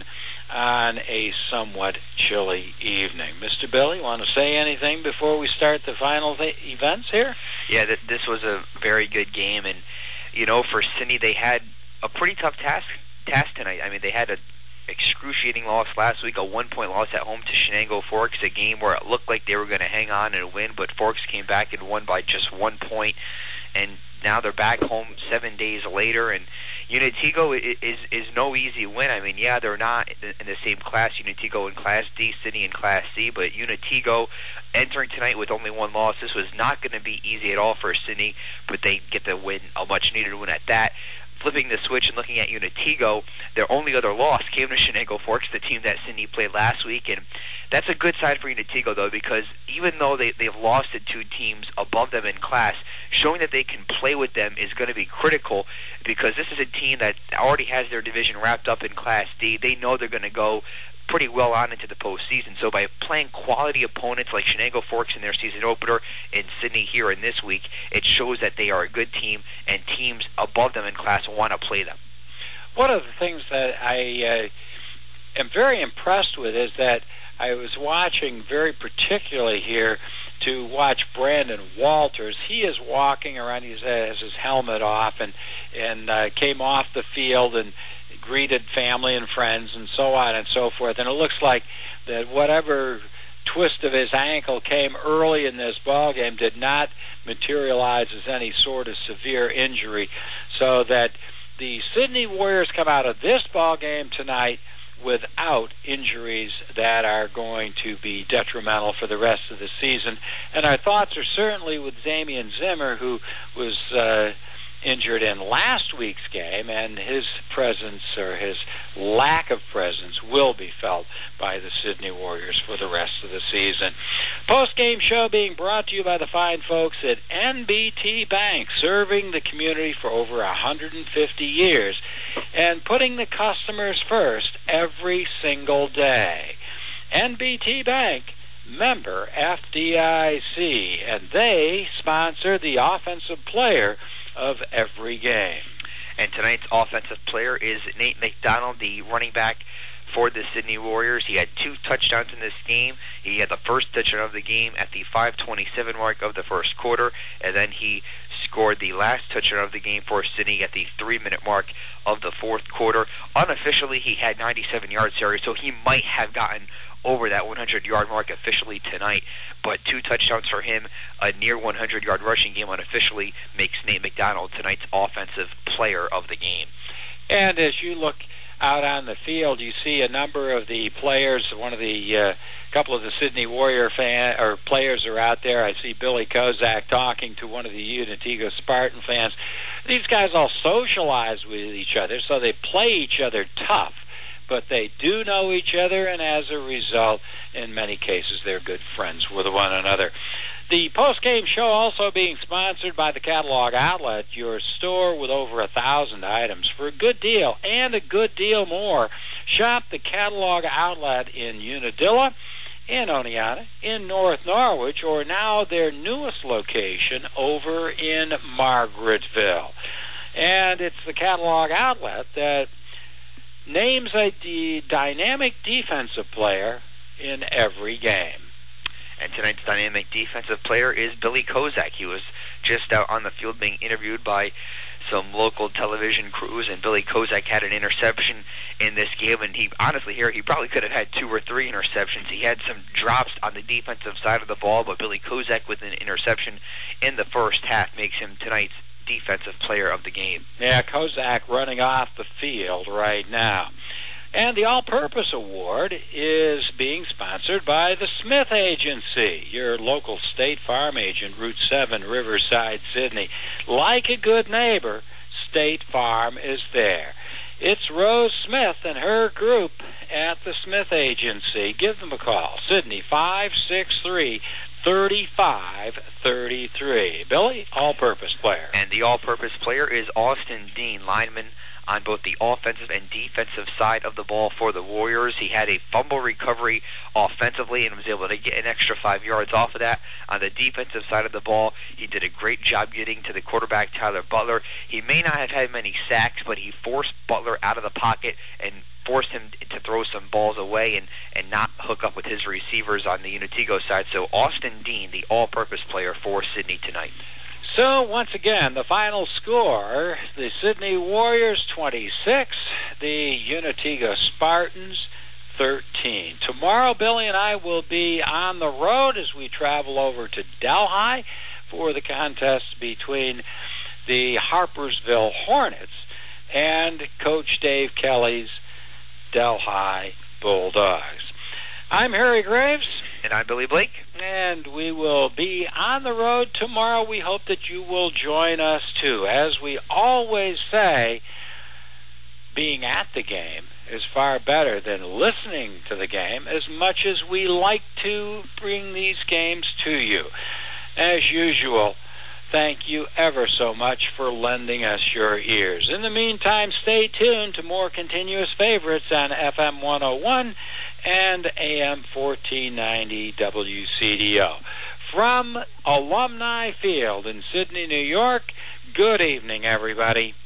Speaker 1: on a somewhat chilly evening. Mister Billy, want to say anything before we start the final th- events here?
Speaker 2: Yeah, th- this was a very good game, and you know, for Sydney, they had a pretty tough task task tonight. I mean, they had an excruciating loss last week, a one-point loss at home to Shenango Forks, a game where it looked like they were going to hang on and win, but Forks came back and won by just one point, and now they're back home seven days later, and Unatigo is, is is no easy win. I mean, yeah, they're not in the same class, Unatigo in Class D, Sydney in Class C, but Unatigo entering tonight with only one loss, this was not going to be easy at all for Sydney, but they get the win, a much-needed win at that. Flipping the switch and looking at Unatigo, their only other loss came to Shenango Forks, the team that Sydney played last week, and that's a good sign for Unatigo, though, because even though they, they've lost to two teams above them in class, showing that they can play with them is going to be critical, because this is a team that already has their division wrapped up in Class D. They know they're going to go pretty well on into the postseason. So by playing quality opponents like Shenango Forks in their season opener and Sydney here in this week, it shows that they are a good team, and teams above them in class want to play them.
Speaker 1: One of the things that I uh, am very impressed with is that I was watching very particularly here to watch Brandon Walters. He is walking around, he has his helmet off, and, and uh, came off the field and greeted family and friends and so on and so forth. And it looks like that whatever twist of his ankle came early in this ball game did not materialize as any sort of severe injury, so that the Sydney Warriors come out of this ball game tonight without injuries that are going to be detrimental for the rest of the season. And our thoughts are certainly with Damian Zimmer, who was uh, injured in last week's game, and his presence, or his lack of presence, will be felt by the Sydney Warriors for the rest of the season. Post-game show being brought to you by the fine folks at N B T Bank, serving the community for over one hundred fifty years and putting the customers first every single day. N B T Bank, member F D I C, and they sponsor the offensive player of every game.
Speaker 2: And tonight's offensive player is Nate McDonald, the running back for the Sydney Warriors. He had two touchdowns in this game. He had the first touchdown of the game at the five twenty-seven mark of the first quarter, and then he scored the last touchdown of the game for Sydney at the three-minute mark of the fourth quarter. Unofficially, he had ninety-seven yards, Harry, so he might have gotten over that hundred-yard mark officially tonight, but two touchdowns for him, a near hundred-yard rushing game unofficially, makes Nate McDonald tonight's offensive player of the game.
Speaker 1: And as you look out on the field, you see a number of the players. One of the uh, couple of the Sydney Warrior fan or players are out there. I see Billy Kozak talking to one of the Unatigo Spartan fans. These guys all socialize with each other, so they play each other tough, but they do know each other, and as a result, in many cases, they're good friends with one another. The post-game show also being sponsored by the Catalog Outlet, your store with over a thousand items. For a good deal and a good deal more, shop the Catalog Outlet in Unadilla, in Oneonta, in North Norwich, or now their newest location over in Margaretville. And it's the Catalog Outlet that names a d- dynamic defensive player in every game.
Speaker 2: And tonight's dynamic defensive player is Billy Kozak. He was just out on the field being interviewed by some local television crews, and Billy Kozak had an interception in this game, and he honestly here he probably could have had two or three interceptions. He had some drops on the defensive side of the ball, but Billy Kozak with an interception in the first half makes him tonight's defensive player of the game.
Speaker 1: Yeah, Kozak running off the field right now. And the All-Purpose Award is being sponsored by the Smith Agency, your local State Farm agent, Route seven, Riverside, Sydney. Like a good neighbor, State Farm is there. It's Rose Smith and her group at the Smith Agency. Give them a call, Sydney, five six three, three five three three. Billy, all-purpose player.
Speaker 2: And the all-purpose player is Austin Dean, lineman on both the offensive and defensive side of the ball for the Warriors. He had a fumble recovery offensively and was able to get an extra five yards off of that. On the defensive side of the ball, he did a great job getting to the quarterback, Tyler Butler. He may not have had many sacks, but he forced Butler out of the pocket and forced him to throw some balls away and, and not hook up with his receivers on the Unatigo side. So Austin Dean, the all-purpose player for Sydney tonight.
Speaker 1: So, once again, the final score, the Sydney Warriors twenty-six, the Unatigo Spartans thirteen. Tomorrow, Billy and I will be on the road as we travel over to Delhi for the contest between the Harpersville Hornets and Coach Dave Kelly's Delhi Bulldogs. I'm Harry Graves.
Speaker 2: And I'm Billy Blake.
Speaker 1: And we will be on the road tomorrow. We hope that you will join us, too. As we always say, being at the game is far better than listening to the game, as much as we like to bring these games to you. As usual, thank you ever so much for lending us your ears. In the meantime, stay tuned to more continuous favorites on F M one oh one and A M fourteen ninety W C D O. From Alumni Field in Sydney, New York, good evening, everybody.